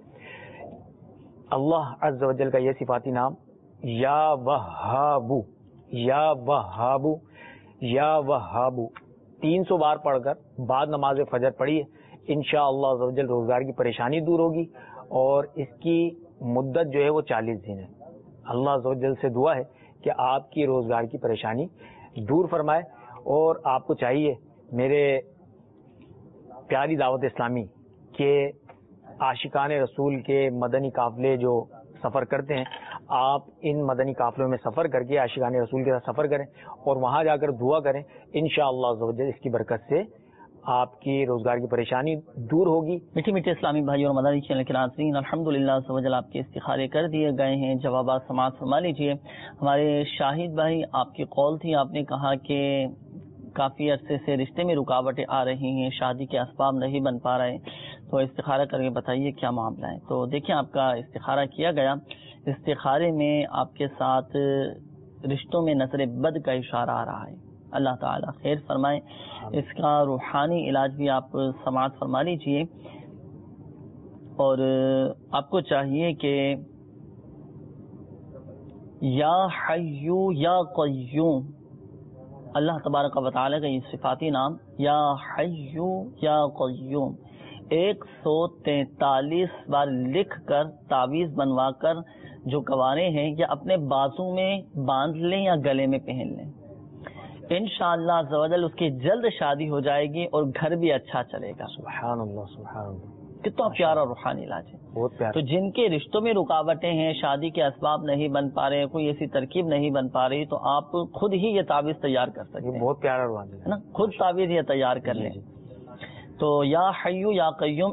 [SPEAKER 6] اللہ عز و جل کا یہ صفاتی نام یا وہابو، یا وہابو، یا وہابو 300 بار پڑھ کر بعد نماز فجر پڑھیے، انشاءاللہ عز و جل روزگار کی پریشانی دور ہوگی، اور اس کی مدت جو ہے وہ 40 دن ہے۔ اللہ عز و جل سے دعا ہے کہ آپ کی روزگار کی پریشانی دور فرمائے، اور آپ کو چاہیے میرے پیاری دعوت اسلامی کہ عاشقان رسول کے مدنی قافلے جو سفر کرتے ہیں، آپ ان مدنی قافلوں میں سفر کر کے عاشقان رسول کے ساتھ سفر کریں اور وہاں جا کر دعا کریں، انشاءاللہ عز و جل اس کی برکت سے آپ کی روزگار کی پریشانی دور ہوگی۔
[SPEAKER 1] میٹھے میٹھے اسلامی بھائی اور مدنی چینل کے ناظرین، الحمدللہ عز و جل آپ کے استخارے کر دیے گئے ہیں، جوابات سماعت فرما لیجیے۔ ہمارے شاہد بھائی آپ کی کال تھی، آپ نے کہا کہ کافی عرصے سے رشتے میں رکاوٹیں آ رہی ہیں، شادی کے اسباب نہیں بن پا رہے، تو استخارہ کر کے بتائیے کیا معاملہ ہے۔ تو دیکھیں آپ کا استخارہ کیا گیا، استخارے میں آپ کے ساتھ رشتوں میں نظر بد کا اشارہ آ رہا ہے، اللہ تعالیٰ خیر فرمائے۔ اس کا روحانی علاج بھی آپ سماعت فرما لیجیے، اور آپ کو چاہیے کہ یا حیو یا قیوم، اللہ تبارک و تعالیٰ کا یہ صفاتی نام یا حیو یا قیوم 143 بار لکھ کر تعویذ بنوا کر جو گوارے ہیں یا اپنے بازو میں باندھ لیں یا گلے میں پہن لیں، انشاءاللہ عز و جل اس کی جلد شادی ہو جائے گی اور گھر بھی اچھا چلے گا۔
[SPEAKER 6] سبحان اللہ، سبحان اللہ۔
[SPEAKER 1] کتنا پیارا روحانی علاج ہے،
[SPEAKER 6] بہت پیارا.
[SPEAKER 1] تو جن کے رشتوں میں رکاوٹیں ہیں، شادی کے اسباب نہیں بن پا رہے، کوئی ایسی ترکیب نہیں بن پا رہی، تو آپ خود ہی یہ تعویذ تیار کر سکتے ہیں.
[SPEAKER 6] بہت پیارا روحانی
[SPEAKER 1] ہے نا، خود تعویذ یہ تیار کر لیں. تو یا حیو یا قیوم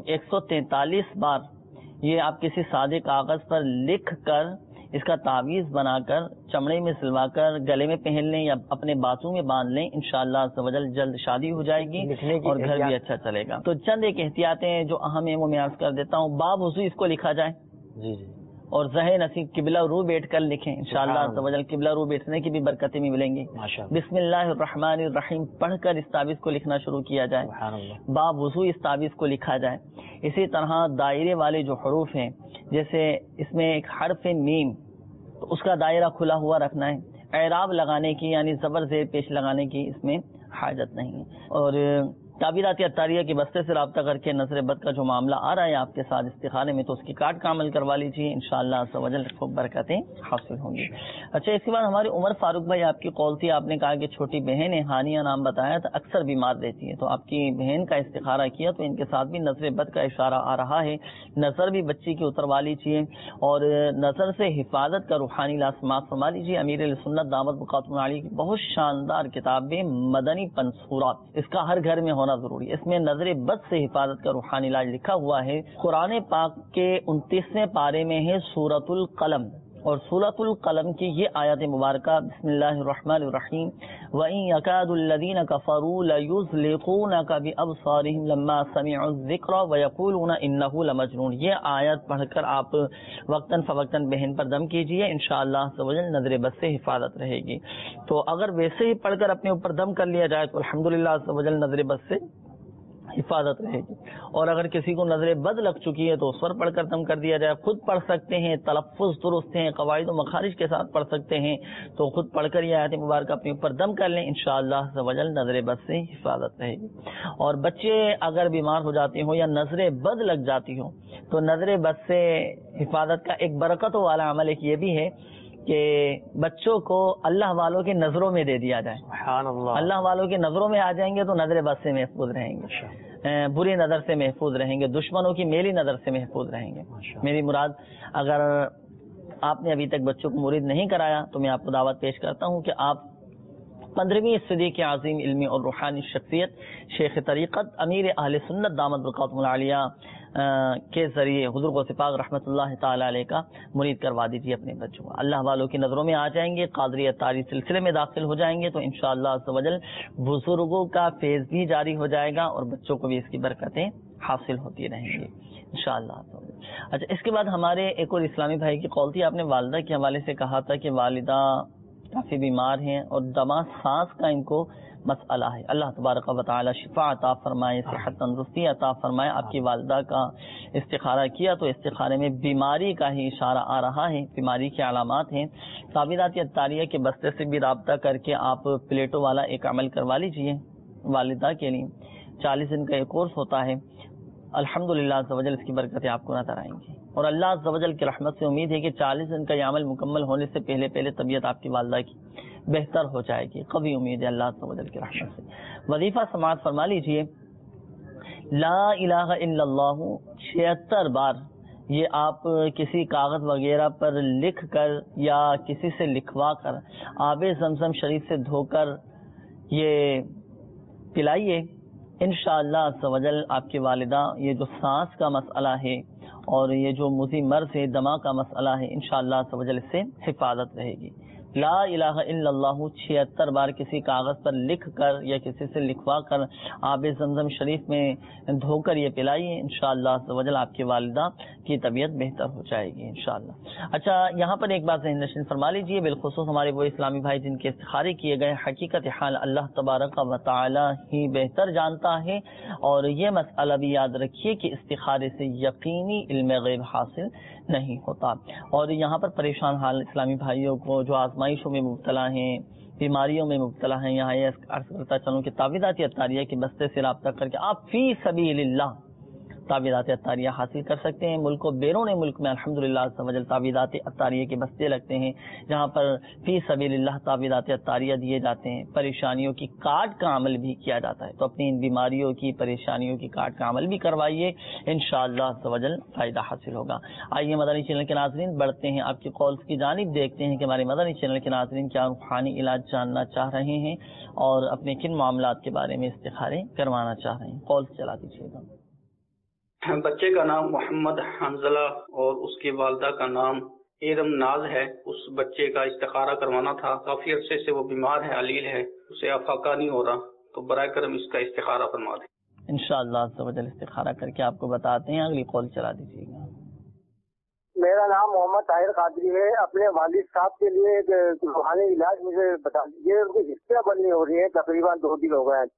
[SPEAKER 1] 143 بار یہ آپ کسی سادے کاغذ پر لکھ کر اس کا تعویذ بنا کر چمڑے میں سلوا کر گلے میں پہن لیں یا اپنے بازو میں باندھ لیں. انشاءاللہ عز و جل جلد شادی ہو جائے گی اور گھر بھی اچھا چلے گا. تو چند ایک احتیاطیں جو اہم ہیں وہ میں عرض کر دیتا ہوں. باب وضو اس کو لکھا جائے
[SPEAKER 6] جی
[SPEAKER 1] اور زہ نصیب قبلہ رو بیٹھ کر لکھیں. انشاءاللہ عز و جل قبلہ رو بیٹھنے کی بھی برکتیں بھی ملیں گی. بسم اللہ الرحمن الرحیم پڑھ کر اس تعویذ کو لکھنا شروع کیا جائے. باب وضو اس تعویذ کو لکھا جائے. اسی طرح دائرے والے جو حروف ہیں، جیسے اس میں ایک حرف میم، تو اس کا دائرہ کھلا ہوا رکھنا ہے. اعراب لگانے کی یعنی زبر زیر پیش لگانے کی اس میں حاجت نہیں ہے. اور تعبیرات اطاریہ کے بستے سے رابطہ کر کے نظر بد کا جو معاملہ آ رہا ہے آپ کے ساتھ استخارے میں، تو اس کی کاٹ کا عمل کروا لیجیے. انشاءاللہ عز و جل خوب برکتیں حاصل ہوں گی. اچھا، اس کے بعد ہمارے عمر فاروق بھائی آپ کی قول تھی، آپ نے کہا کہ چھوٹی بہن ہے، ہانیہ نام بتایا تھا، اکثر بیمار رہتی ہے. تو آپ کی بہن کا استخارہ کیا تو ان کے ساتھ بھی نظر بد کا اشارہ آ رہا ہے. نظر بھی بچی کی اتروا لیجیے اور نظر سے حفاظت کا روحانی علاج سماعت فرما لیجیے. امیر اہل سنت دامت بقاتم علی کی بہت شاندار کتاب ہے مدنی پنصورات، اس کا ہر گھر میں ہونا ضروری ہے. اس میں نظر بد سے حفاظت کا روحانی علاج لکھا ہوا ہے. قرآن پاک کے 29ویں پارے میں ہے سورۃ القلم، اور سورۃ القلم کی یہ آیت مبارکہ بسم اللہ الرحمن الرحیم وَإِن يَكَادُ الَّذِينَ كَفَرُوا لَيُزْلِقُونَكَ بِأَبْصَارِهِمْ لَمَّا سَمِعُوا الذِّكْرَ وَيَقُولُونَ إِنَّهُ لَمَجْنُونٌ. یہ آیت پڑھ کر آپ وقتاً فوقتاً بہن پر دم کیجئے، انشاءاللہ عز و جل نظر بد سے حفاظت رہے گی. تو اگر ویسے ہی پڑھ کر اپنے اوپر دم کر لیا جائے تو الحمدللہ عز و جل نظر بد سے حفاظت رہے گی. اور اگر کسی کو نظر بد لگ چکی ہے تو اس پر پڑھ کر دم کر دیا جائے. خود پڑھ سکتے ہیں، تلفظ درست ہیں، قواعد و مخارج کے ساتھ پڑھ سکتے ہیں، تو خود پڑھ کر یہ آیت مبارکہ اپنے اوپر دم کر لیں. انشاءاللہ عز و جل نظر بد سے حفاظت رہے گی. اور بچے اگر بیمار ہو جاتے ہوں یا نظر بد لگ جاتی ہوں تو نظر بد سے حفاظت کا ایک برکت والا عمل ایک یہ بھی ہے کہ بچوں کو اللہ والوں کی نظروں میں دے دیا جائے. سبحان اللہ. اللہ والوں کی نظروں میں آ جائیں گے تو نظر بد سے محفوظ رہیں گے، بری نظر سے محفوظ رہیں گے، دشمنوں کی میلی نظر سے محفوظ رہیں گے. میری مراد، اگر آپ نے ابھی تک بچوں کو مرید نہیں کرایا تو میں آپ کو دعوت پیش کرتا ہوں کہ آپ 15ویں صدی کے عظیم علمی اور روحانی شخصیت شیخ طریقت امیر اہل سنت دامت برکاتہم العالیہ کے ذریعے حضور غوث پاک رحمۃ اللہ تعالی علیہ کا مرید کروا دیجیے اپنے بچوں کو. اللہ والوں کی نظروں میں آ جائیں گے، قادری اتاری سلسلے میں داخل ہو جائیں گے تو انشاءاللہ عز و جل بزرگوں کا فیض بھی جاری ہو جائے گا اور بچوں کو بھی اس کی برکتیں حاصل ہوتی رہیں گی انشاءاللہ عز و جل. اچھا، اس کے بعد ہمارے ایک اور اسلامی بھائی کی قول تھی، آپ نے والدہ کے حوالے سے کہا تھا کہ والدہ کافی بیمار ہیں اور دمہ سانس کا ان کو مسئلہ ہے. اللہ تبارک و تعالی شفا عطا فرمائے، صحت تندرستی عطا فرمائے. آپ کی والدہ کا استخارہ کیا تو استخارے میں بیماری کا ہی اشارہ آ رہا ہے، بیماری کے علامات ہیں. تعبیرات اطاریہ کے بستے سے بھی رابطہ کر کے آپ پلیٹوں والا ایک عمل کروا لیجئے والدہ کے لیے. 40 دن کا ایک کورس ہوتا ہے. الحمدللہ عز و جل اس کی برکتیں آپ کو نظر آئیں گی اور اللہ عز و جل کی رحمت سے امید ہے کہ 40 دن کا یہ عمل مکمل ہونے سے پہلے طبیعت آپ کی والدہ کی بہتر ہو جائے گی. قوی امید ہے اللہ عز و جل کی رحمت سے. وظیفہ سماعت فرما لیجئے. لا الہ الا اللہ 76 بار یہ آپ کسی کاغذ وغیرہ پر لکھ کر یا کسی سے لکھوا کر آب زمزم شریف سے دھو کر یہ پلائیے. انشاءاللہ عز و جل آپ کی والدہ یہ جو سانس کا مسئلہ ہے اور یہ جو مزی مرض ہے، دمہ کا مسئلہ ہے، انشاءاللہ عز و جل اس سے حفاظت رہے گی. لا الہ الا اللہ 76 بار کسی کاغذ پر لکھ کر یا کسی سے لکھوا کر آب زمزم شریف میں دھو کر یہ پلائیے. انشاءاللہ عز و جل آپ کی والدہ کی طبیعت بہتر ہو جائے گی انشاءاللہ. اچھا، یہاں پر ایک بات ذہن نشین فرما لیجیے، بالخصوص ہمارے وہ اسلامی بھائی جن کے استخارے کیے گئے، حقیقت حال اللہ تبارک و تعالی ہی بہتر جانتا ہے. اور یہ مسئلہ بھی یاد رکھیے کہ استخارے سے یقینی علم غیب حاصل نہیں ہوتا. اور یہاں پر پریشان حال اسلامی بھائیوں کو جو آزمائشوں میں مبتلا ہیں، بیماریوں میں مبتلا ہیں، یہاں یہ عرض کرتا چلوں کہ تعویذات اطاریہ کے بستے سے رابطہ کر کے آپ فی سبیل اللہ تعویذات عطاریہ حاصل کر سکتے ہیں. ملک و بیرون ملک میں الحمدللہ عز و جل تعویذات عطاریہ کے بستے لگتے ہیں جہاں پر فی سبیل اللہ تعویذات عطاریہ دیے جاتے ہیں. پریشانیوں کی کاٹ کا عمل بھی کیا جاتا ہے. تو اپنی ان بیماریوں کی پریشانیوں کی کاٹ کا عمل بھی کروائیے, انشاءاللہ عز و جل فائدہ حاصل ہوگا. آئیے مدنی چینل کے ناظرین بڑھتے ہیں آپ کی کالز کی جانب, دیکھتے ہیں کہ ہمارے مدنی چینل کے ناظرین کیا روحانی علاج جاننا چاہ رہے ہیں اور اپنے کن معاملات کے بارے میں استخارے کروانا چاہ رہے ہیں. کالز چلا دیجیے گا.
[SPEAKER 8] بچے کا نام محمد حنزلہ اور اس کی والدہ کا نام ایرم ناز ہے. اس بچے کا استخارہ کروانا تھا. کافی عرصے سے وہ بیمار ہے, علیل ہے, اسے افاقہ نہیں ہو رہا, تو برائے کرم اس کا استخارہ فرما دیں.
[SPEAKER 1] انشاءاللہ عز و جل استخارہ کر کے آپ کو بتاتے ہیں. اگلی کال چلا دیجیے گا.
[SPEAKER 9] میرا نام محمد طاہر قادری ہے. اپنے والد صاحب کے لیے ایک روحانی علاج مجھے بتا دیجیے. ان کی ہچکیاں بند نہیں ہو رہی ہیں, تقریباً 2 دن ہو گئے ہیں.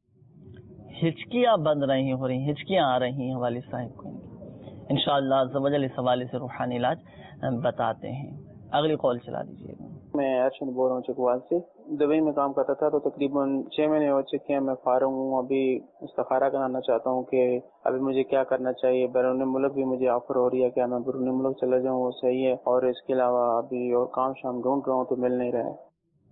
[SPEAKER 1] ہچکیاں بند نہیں ہو رہی, ہچکیاں آ رہی ہیں والد صاحب کو. انشاءاللہ عز و جل اس حوالے سے روحانی علاج بتاتے ہیں. اگلی کال چلا دیجیے گا.
[SPEAKER 10] میں ارشد بول رہا ہوں چکوال سے. دبئی میں کام کرتا تھا تو تقریباً 6 مہینے ہو چکے ہیں. میں فارغ ہوں. ابھی استخارہ کرانا چاہتا ہوں کہ ابھی مجھے کیا کرنا چاہیے. بیرون ملک بھی مجھے آفر ہو رہی ہے, کیا میں بیرون ملک چلا جاؤں وہ صحیح ہے, اور اس کے علاوہ ابھی اور کام شام ڈھونڈ رہا ہوں تو مل نہیں رہا ہے.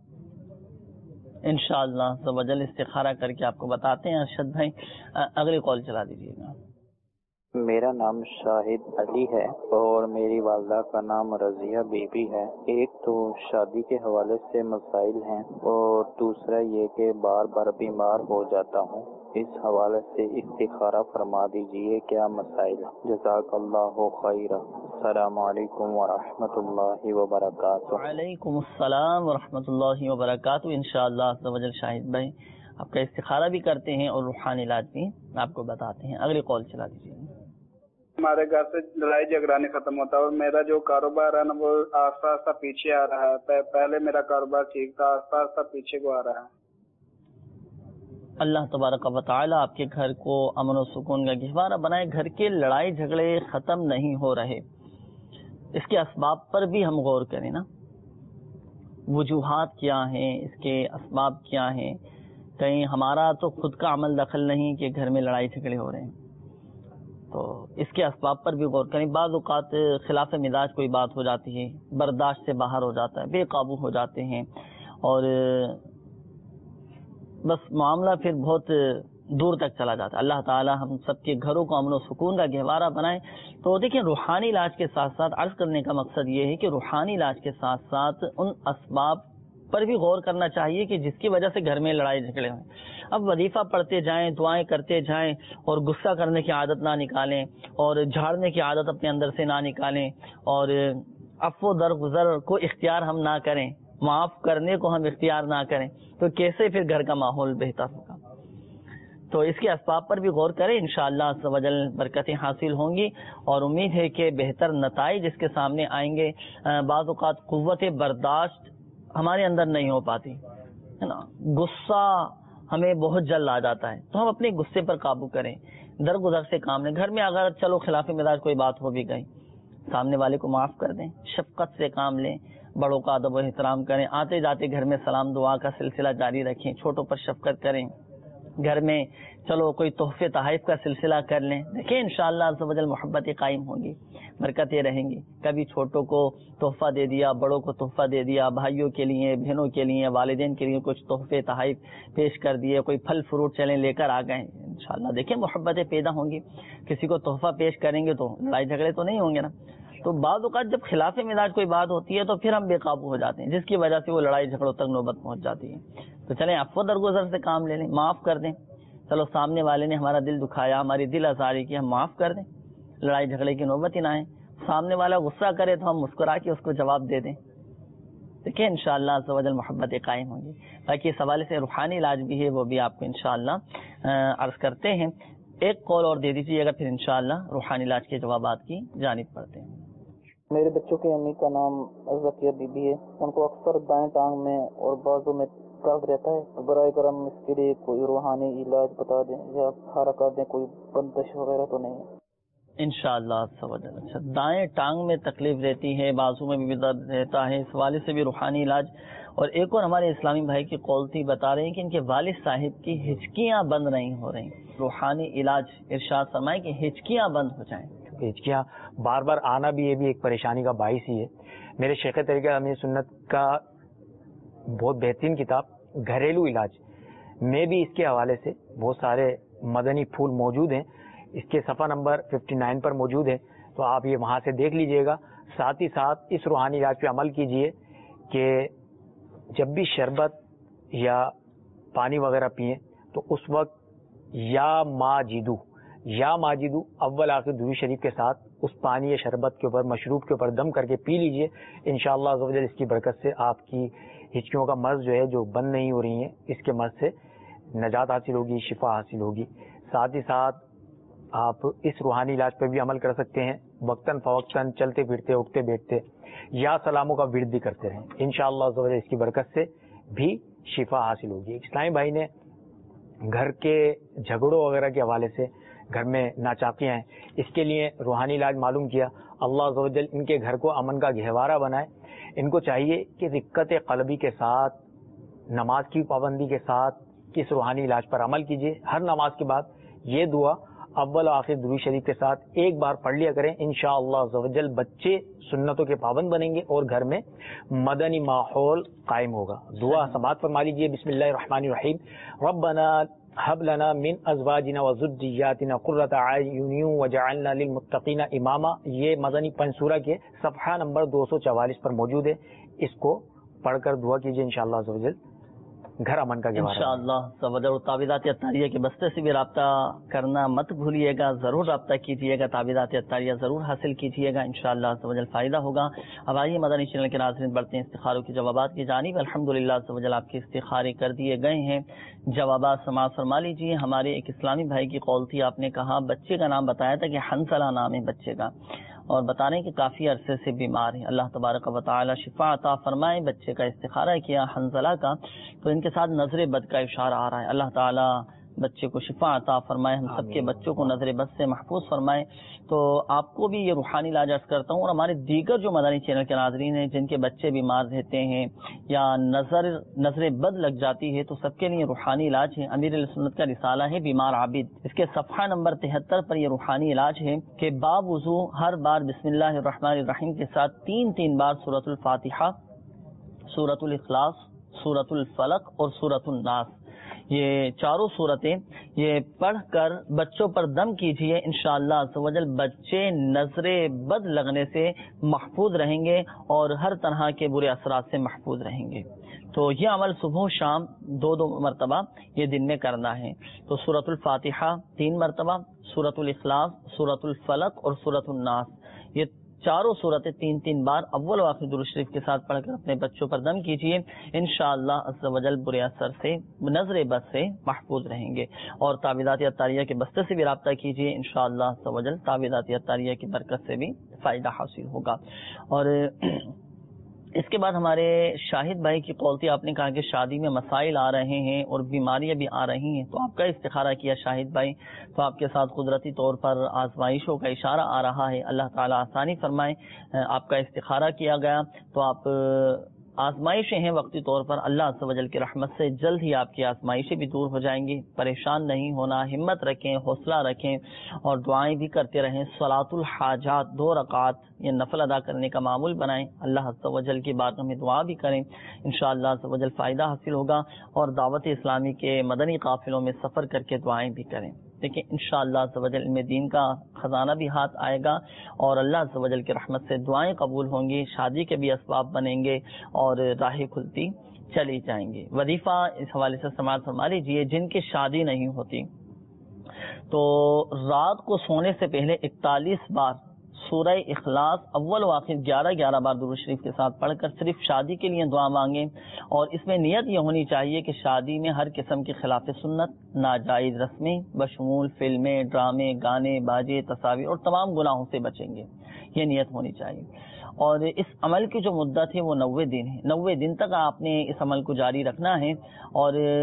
[SPEAKER 1] انشاءاللہ عز و جل استخارہ کر کے آپ کو بتاتے ہیں ارشد بھائی. اگلی کال چلا دیجیے گا.
[SPEAKER 11] میرا نام شاہد علی ہے اور میری والدہ کا نام رضیہ بی بی ہے. ایک تو شادی کے حوالے سے مسائل ہیں اور دوسرا یہ کہ بار بار بیمار ہو جاتا ہوں. اس حوالے سے استخارہ فرما دیجئے کیا مسائل. جزاک اللہ خیر. السلام علیکم ورحمۃ اللہ وبرکاتہ.
[SPEAKER 1] وعلیکم السلام ورحمۃ اللہ وبرکاتہ. انشاءاللہ عز و جل شاہد بھائی آپ کا استخارہ بھی کرتے ہیں اور روحانی علاج بھی آپ کو بتاتے ہیں. اگلی کال چلا دیجیے.
[SPEAKER 12] ہمارے گھر سے لڑائی جھگڑا نہیں ختم ہوتا اور میرا جو کاروبار ہے نا وہ آہستہ آہستہ پیچھے آ رہا ہے. پہلے میرا کاروبار ٹھیک تھا, آہستہ آہستہ پیچھے کو آ رہا ہے.
[SPEAKER 1] اللہ تبارک و تعالی آپ کے گھر کو امن و سکون کا گہوارہ بنائے. گھر کے لڑائی جھگڑے ختم نہیں ہو رہے, اس کے اسباب پر بھی ہم غور کریں نا. وجوہات کیا ہیں, اس کے اسباب کیا ہیں. کہیں ہمارا تو خود کا عمل دخل نہیں کہ گھر میں لڑائی جھگڑے ہو رہے ہیں, تو اس کے اسباب پر بھی غور کریں. بعض اوقات خلاف مزاج کوئی بات ہو جاتی ہے, برداشت سے باہر ہو جاتا ہے, بے قابو ہو جاتے ہیں اور بس معاملہ پھر بہت دور تک چلا جاتا ہے. اللہ تعالی ہم سب کے گھروں کو امن و سکون کا گہوارہ بنائے. تو دیکھیں روحانی علاج کے ساتھ ساتھ عرض کرنے کا مقصد یہ ہے کہ روحانی علاج کے ساتھ ساتھ ان اسباب پر بھی غور کرنا چاہیے کہ جس کی وجہ سے گھر میں لڑائی جھگڑے ہوئے. اب وظیفہ پڑھتے جائیں, دعائیں کرتے جائیں اور غصہ کرنے کی عادت نہ نکالیں اور جھاڑنے کی عادت اپنے اندر سے نہ نکالیں اور عفو درگزر کو اختیار ہم نہ کریں, معاف کرنے کو ہم اختیار نہ کریں, تو کیسے پھر گھر کا ماحول بہتر ہوگا. تو اس کے اسباب پر بھی غور کریں. انشاءاللہ عز و جل برکتیں حاصل ہوں گی اور امید ہے کہ بہتر نتائج اس کے سامنے آئیں گے. بعض اوقات قوت برداشت ہمارے اندر نہیں ہو پاتی ہے نا, غصہ ہمیں بہت جلد آ جاتا ہے, تو ہم اپنے غصے پر قابو کریں, درگزر سے کام لیں. گھر میں اگر چلو خلاف مزاج کوئی بات ہو بھی گئی, سامنے والے کو معاف کر دیں, شفقت سے کام لیں, بڑوں کا ادب و احترام کریں, آتے جاتے گھر میں سلام دعا کا سلسلہ جاری رکھیں, چھوٹوں پر شفقت کریں. گھر میں چلو کوئی تحفے تحائف کا سلسلہ کر لیں. دیکھیں انشاءاللہ عز و جل محبتیں قائم ہوں گی, برکتیں رہیں گی. کبھی چھوٹوں کو تحفہ دے دیا, بڑوں کو تحفہ دے دیا, بھائیوں کے لیے, بہنوں کے لیے, والدین کے لیے کچھ تحفے تحائف پیش کر دیے, کوئی پھل فروٹ چلیں لے کر آ گئے. انشاءاللہ دیکھیں محبتیں پیدا ہوں گی. کسی کو تحفہ پیش کریں گے تو لڑائی جھگڑے تو نہیں ہوں گے نا. تو بعض اوقات جب خلاف مزاج کوئی بات ہوتی ہے تو پھر ہم بے قابو ہو جاتے ہیں, جس کی وجہ سے وہ لڑائی جھگڑوں تک نوبت پہنچ جاتی ہے. تو چلیں عفو درگزر سے کام لے لیں, معاف کر دیں. چلو سامنے والے نے ہمارا دل دکھایا, ہماری دل آزاری کی, ہم معاف کر دیں, لڑائی جھگڑے کی نوبت ہی نہ آئے. سامنے والا غصہ کرے تو ہم مسکرا کے اس کو جواب دے دیں. دیکھیں انشاءاللہ عز و جل محبتیں قائم ہوں گی. باقی اس حوالے سے روحانی علاج بھی ہے, وہ بھی آپ کو انشاءاللہ عرض کرتے ہیں. ایک کال اور دے دیجیے گا, پھر انشاءاللہ روحانی علاج کے جوابات کی جانب پڑھتے ہیں.
[SPEAKER 13] میرے بچوں کی امی کا نام ذکیہ بی بی ہے. ان کو اکثر دائیں ٹانگ میں اور بازو میں درد رہتا ہے. برائے کرم اس کے لیے کوئی روحانی علاج بتا دیں یا کھارا کر دیں, کوئی بندش وغیرہ تو نہیں ہے.
[SPEAKER 1] انشاءاللہ. اچھا، دائیں ٹانگ میں تکلیف رہتی ہے، بازو میں بھی درد رہتا ہے، اس والد سے بھی روحانی علاج. اور ایک اور ہمارے اسلامی بھائی کی قول تھی، بتا رہے ہیں کہ ان کے والد صاحب کی ہچکیاں بند نہیں ہو رہی. روحانی علاج ارشاد فرمائے کہ ہچکیاں بند ہو جائیں.
[SPEAKER 6] ہچکیاں بار بار آنا بھی یہ بھی ایک پریشانی کا باعث ہی ہے. میرے شیخ طریقہ امیر سنت کا بہت بہترین کتاب گھریلو علاج میں بھی اس کے حوالے سے بہت سارے مدنی پھول موجود ہیں. اس کے صفحہ نمبر 59 پر موجود ہے، تو آپ یہ وہاں سے دیکھ لیجئے گا. ساتھ ہی ساتھ اس روحانی علاج پہ عمل کیجئے کہ جب بھی شربت یا پانی وغیرہ پئیں تو اس وقت یا ماجدو اول آخر درود شریف کے ساتھ اس پانی یا شربت کے اوپر مشروب کے اوپر دم کر کے پی لیجئے. انشاءاللہ عز و جل اس کی برکت سے آپ کی ہچکیوں کا مرض جو ہے جو بند نہیں ہو رہی ہیں، اس کے مرض سے نجات حاصل ہوگی، شفا حاصل ہوگی. ساتھ ہی ساتھ آپ اس روحانی علاج پہ بھی عمل کر سکتے ہیں. وقتاً فوقتاً چلتے پھرتے اٹھتے بیٹھتے یا سلاموں کا ورد بھی کرتے رہیں. انشاءاللہ عز و جل اس کی برکت سے بھی شفا حاصل ہوگی. ایک اسلامی بھائی نے گھر کے جھگڑوں وغیرہ کے حوالے سے گھر میں ناچاقیاں ہیں، اس کے لیے روحانی علاج معلوم کیا. اللہ عز و جل ان کے گھر کو امن کا گہوارہ بنائے. ان کو چاہیے کہ رقت قلبی کے ساتھ، نماز کی پابندی کے ساتھ اس روحانی علاج پر عمل کیجیے. ہر نماز کے بعد یہ دعا اول و آخر درود شریف کے ساتھ ایک بار پڑھ لیا کریں. انشاءاللہ عز و جل بچے سنتوں کے پابند بنیں گے اور گھر میں مدنی ماحول قائم ہوگا. دعا سماعت فرما لیجیے. بسم اللہ الرحمن الرحیم. ربنا هب لنا من ازواجنا وذرياتنا قرۃ اعین واجعلنا للمتقین اماما. یہ مدنی پنسورہ کے صفحہ نمبر 244 پر موجود ہے. اس کو پڑھ کر دعا کیجیے. انشاءاللہ عز و جل گھر امن کا گہوارہ.
[SPEAKER 1] انشاءاللہ. اور تعویذات اطاریہ کے بستے سے بھی رابطہ کرنا مت بھولیے گا، ضرور رابطہ کیجیے گا. تعویذات اطاریہ ضرور حاصل کیجیے گا، انشاءاللہ عز و جل فائدہ ہوگا. اب آئیے مدنی چینل کے ناظرین بڑھتے ہیں استخاروں کے جوابات کی جانب. الحمدللہ عز و جل آپ کے استخارے کر دیے گئے ہیں. جوابات سماعت فرما لیجیے. ہمارے ایک اسلامی بھائی کی قول تھی، آپ نے کہا بچے کا نام بتایا تھا کہ حنظلہ نام ہے بچے کا، اور بتا رہے ہیں کہ کافی عرصے سے بیمار ہیں. اللہ تبارک و تعالی شفا عطا فرمائے. بچے کا استخارہ کیا حنظلہ کا، تو ان کے ساتھ نظر بد کا اشارہ آ رہا ہے. اللہ تعالی بچے کو شفا عطا فرمائے، ہم سب کے بچوں کو نظر بد سے محفوظ فرمائے. تو آپ کو بھی یہ روحانی علاج عرض کرتا ہوں، اور ہمارے دیگر جو مدنی چینل کے ناظرین ہیں جن کے بچے بیمار رہتے ہیں یا نظر بد لگ جاتی ہے، تو سب کے لیے روحانی علاج ہے. امیر سنت کا رسالہ ہے بیمار عابد، اس کے صفحہ نمبر 73 پر یہ روحانی علاج ہے کہ باب وضو ہر بار بسم اللہ الرحمن الرحیم کے ساتھ 3 بار سورۃ الفاتحہ، سورۃ الاخلاص، سورۃ الفلق اور سورۃ الناس، یہ چاروں صورتیں یہ پڑھ کر بچوں پر دم کیجیے. انشاءاللہ عز و جل بچے نظر بد لگنے سے محفوظ رہیں گے اور ہر طرح کے برے اثرات سے محفوظ رہیں گے. تو یہ عمل صبح و شام 2 مرتبہ یہ دن میں کرنا ہے. تو سورۃ الفاتحہ 3 مرتبہ، سورۃ الاخلاص، سورۃ الفلق اور سورۃ الناس، یہ چاروں صورتیں 3 بار اول و آخر درود شریف کے ساتھ پڑھ کر اپنے بچوں پر دم کیجیے. انشاءاللہ عز و جل برے اثر سے، نظر بد سے محفوظ رہیں گے. اور تعویذات اطاریہ کے بستے سے بھی رابطہ کیجیے. انشاءاللہ عز و جل تعویذات اطاریہ کی برکت سے بھی فائدہ حاصل ہوگا. اور اس کے بعد ہمارے شاہد بھائی کی قول تھی، آپ نے کہا کہ شادی میں مسائل آ رہے ہیں اور بیماریاں بھی آ رہی ہیں. تو آپ کا استخارہ کیا شاہد بھائی، تو آپ کے ساتھ قدرتی طور پر آزمائشوں کا اشارہ آ رہا ہے. اللہ تعالیٰ آسانی فرمائے. آپ کا استخارہ کیا گیا تو آپ آزمائشیں ہیں وقتی طور پر، اللہ عز و جل کی رحمت سے جلد ہی آپ کی آزمائشیں بھی دور ہو جائیں گی. پریشان نہیں ہونا، ہمت رکھیں، حوصلہ رکھیں اور دعائیں بھی کرتے رہیں. صلاۃ الحاجات 2 رکعات یہ نفل ادا کرنے کا معمول بنائیں. اللہ عز و جل کی بارگاہ میں دعا بھی کریں. انشاءاللہ عز و جل فائدہ حاصل ہوگا. اور دعوت اسلامی کے مدنی قافلوں میں سفر کر کے دعائیں بھی کریں. دیکھیں انشاءاللہ عز و جل ان میں دین کا خزانہ بھی ہاتھ آئے گا اور اللہ عز و جل کی رحمت سے دعائیں قبول ہوں گی، شادی کے بھی اسباب بنیں گے اور راہیں کھلتی چلی جائیں گی. وظیفہ اس حوالے سے سماعت فرما لیجیے. جن کی شادی نہیں ہوتی تو رات کو سونے سے پہلے 41 بار سورہ اخلاص اول و آخر 11 بار درود شریف کے ساتھ پڑھ کر صرف شادی کے لیے دعا مانگیں. اور اس میں نیت یہ ہونی چاہیے کہ شادی میں ہر قسم کے خلاف سنت، ناجائز رسمیں بشمول فلمیں، ڈرامے، گانے، باجے، تصاویر اور تمام گناہوں سے بچیں گے. یہ نیت ہونی چاہیے. اور اس عمل کی جو مدت ہے وہ 90 دن ہے. 90 دن تک آپ نے اس عمل کو جاری رکھنا ہے. اور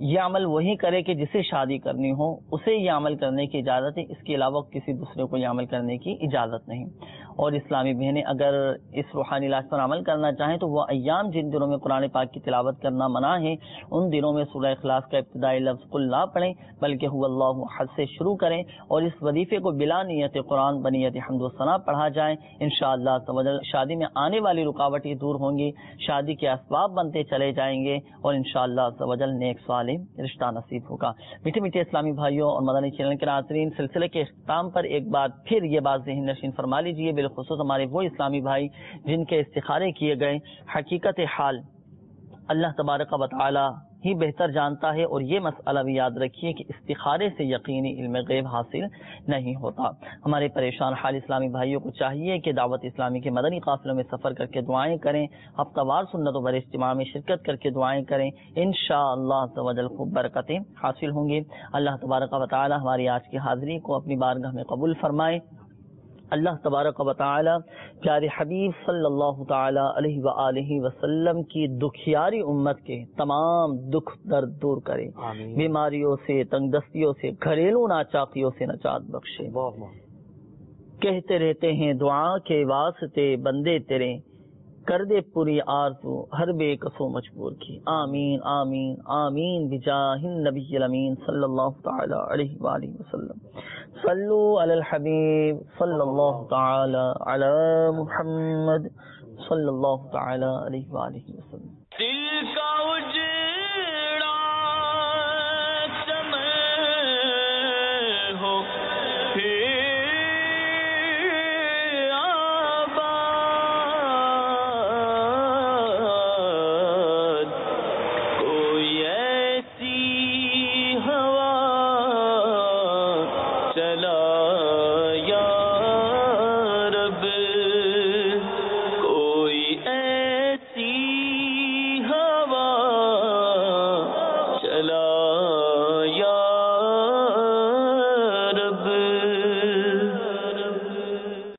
[SPEAKER 1] یہ عمل وہی کرے کہ جسے شادی کرنی ہو، اسے یہ عمل کرنے کی اجازت ہے، اس کے علاوہ کسی دوسرے کو یہ عمل کرنے کی اجازت نہیں۔ اور اسلامی بہنیں اگر اس روحانی علاج پر عمل کرنا چاہیں تو وہ ایام جن دنوں میں قرآن پاک کی تلاوت کرنا منع ہے، ان دنوں میں سورہ اخلاص کا ابتدائی لفظ قل نہ پڑھیں، بلکہ هو اللہ احد سے شروع کریں اور اس وظیفے کو بلا نیت قرآن بنیت حمد و ثنا پڑھا جائے۔ انشاءاللہ تعالی شادی میں آنے والی رکاوٹیں دور ہوں گی، شادی کے اسباب بنتے چلے جائیں گے اور انشاءاللہ تعالی نیک صالح رشتہ نصیب ہوگا۔ میٹھے میٹھے اسلامی بھائیوں اور مدنی چینل کے ناظرین، سلسلے کے اختتام پر ایک بات پھر یہ بات ذہن نشین فرما لیجیے، بالخصوص ہمارے وہ اسلامی بھائی جن کے استخارے کیے گئے، حقیقت حال اللہ تبارک و تعالی ہی بہتر جانتا ہے، اور یہ مسئلہ بھی یاد رکھیے کہ استخارے سے یقینی علم غیب حاصل نہیں ہوتا۔ ہمارے پریشان حال اسلامی بھائیوں کو چاہیے کہ دعوت اسلامی کے مدنی قافلوں میں سفر کر کے دعائیں کریں، ہفتہ وار سنت و بر اجتماع میں شرکت کر کے دعائیں کریں، انشاءاللہ تعالی خوب برکتیں حاصل ہوں گی۔ اللہ تبارک و تعالی ہماری آج کی حاضری کو اپنی بارگاہ میں قبول فرمائے۔ اللہ تبارک و تعالی پیارے حبیب صلی اللہ تعالی علیہ وآلہ وسلم کی دکھیاری امت کے تمام دکھ درد دور کرے، بیماریوں سے، تنگ دستیوں سے، گھریلو ناچاقیوں سے نجات بخشے۔ کہتے رہتے ہیں دعا کے واسطے بندے تیرے، کر دے پوری آرزو ہر بے کسو مجبور کی، آمین آمین آمین بجاہ النبی الامین صلی اللہ تعالی علیہ وآلہ وسلم۔ صلو علی الحبیب صلی اللہ تعالی علی محمد صلی اللہ تعالی علیہ وآلہ وسلم۔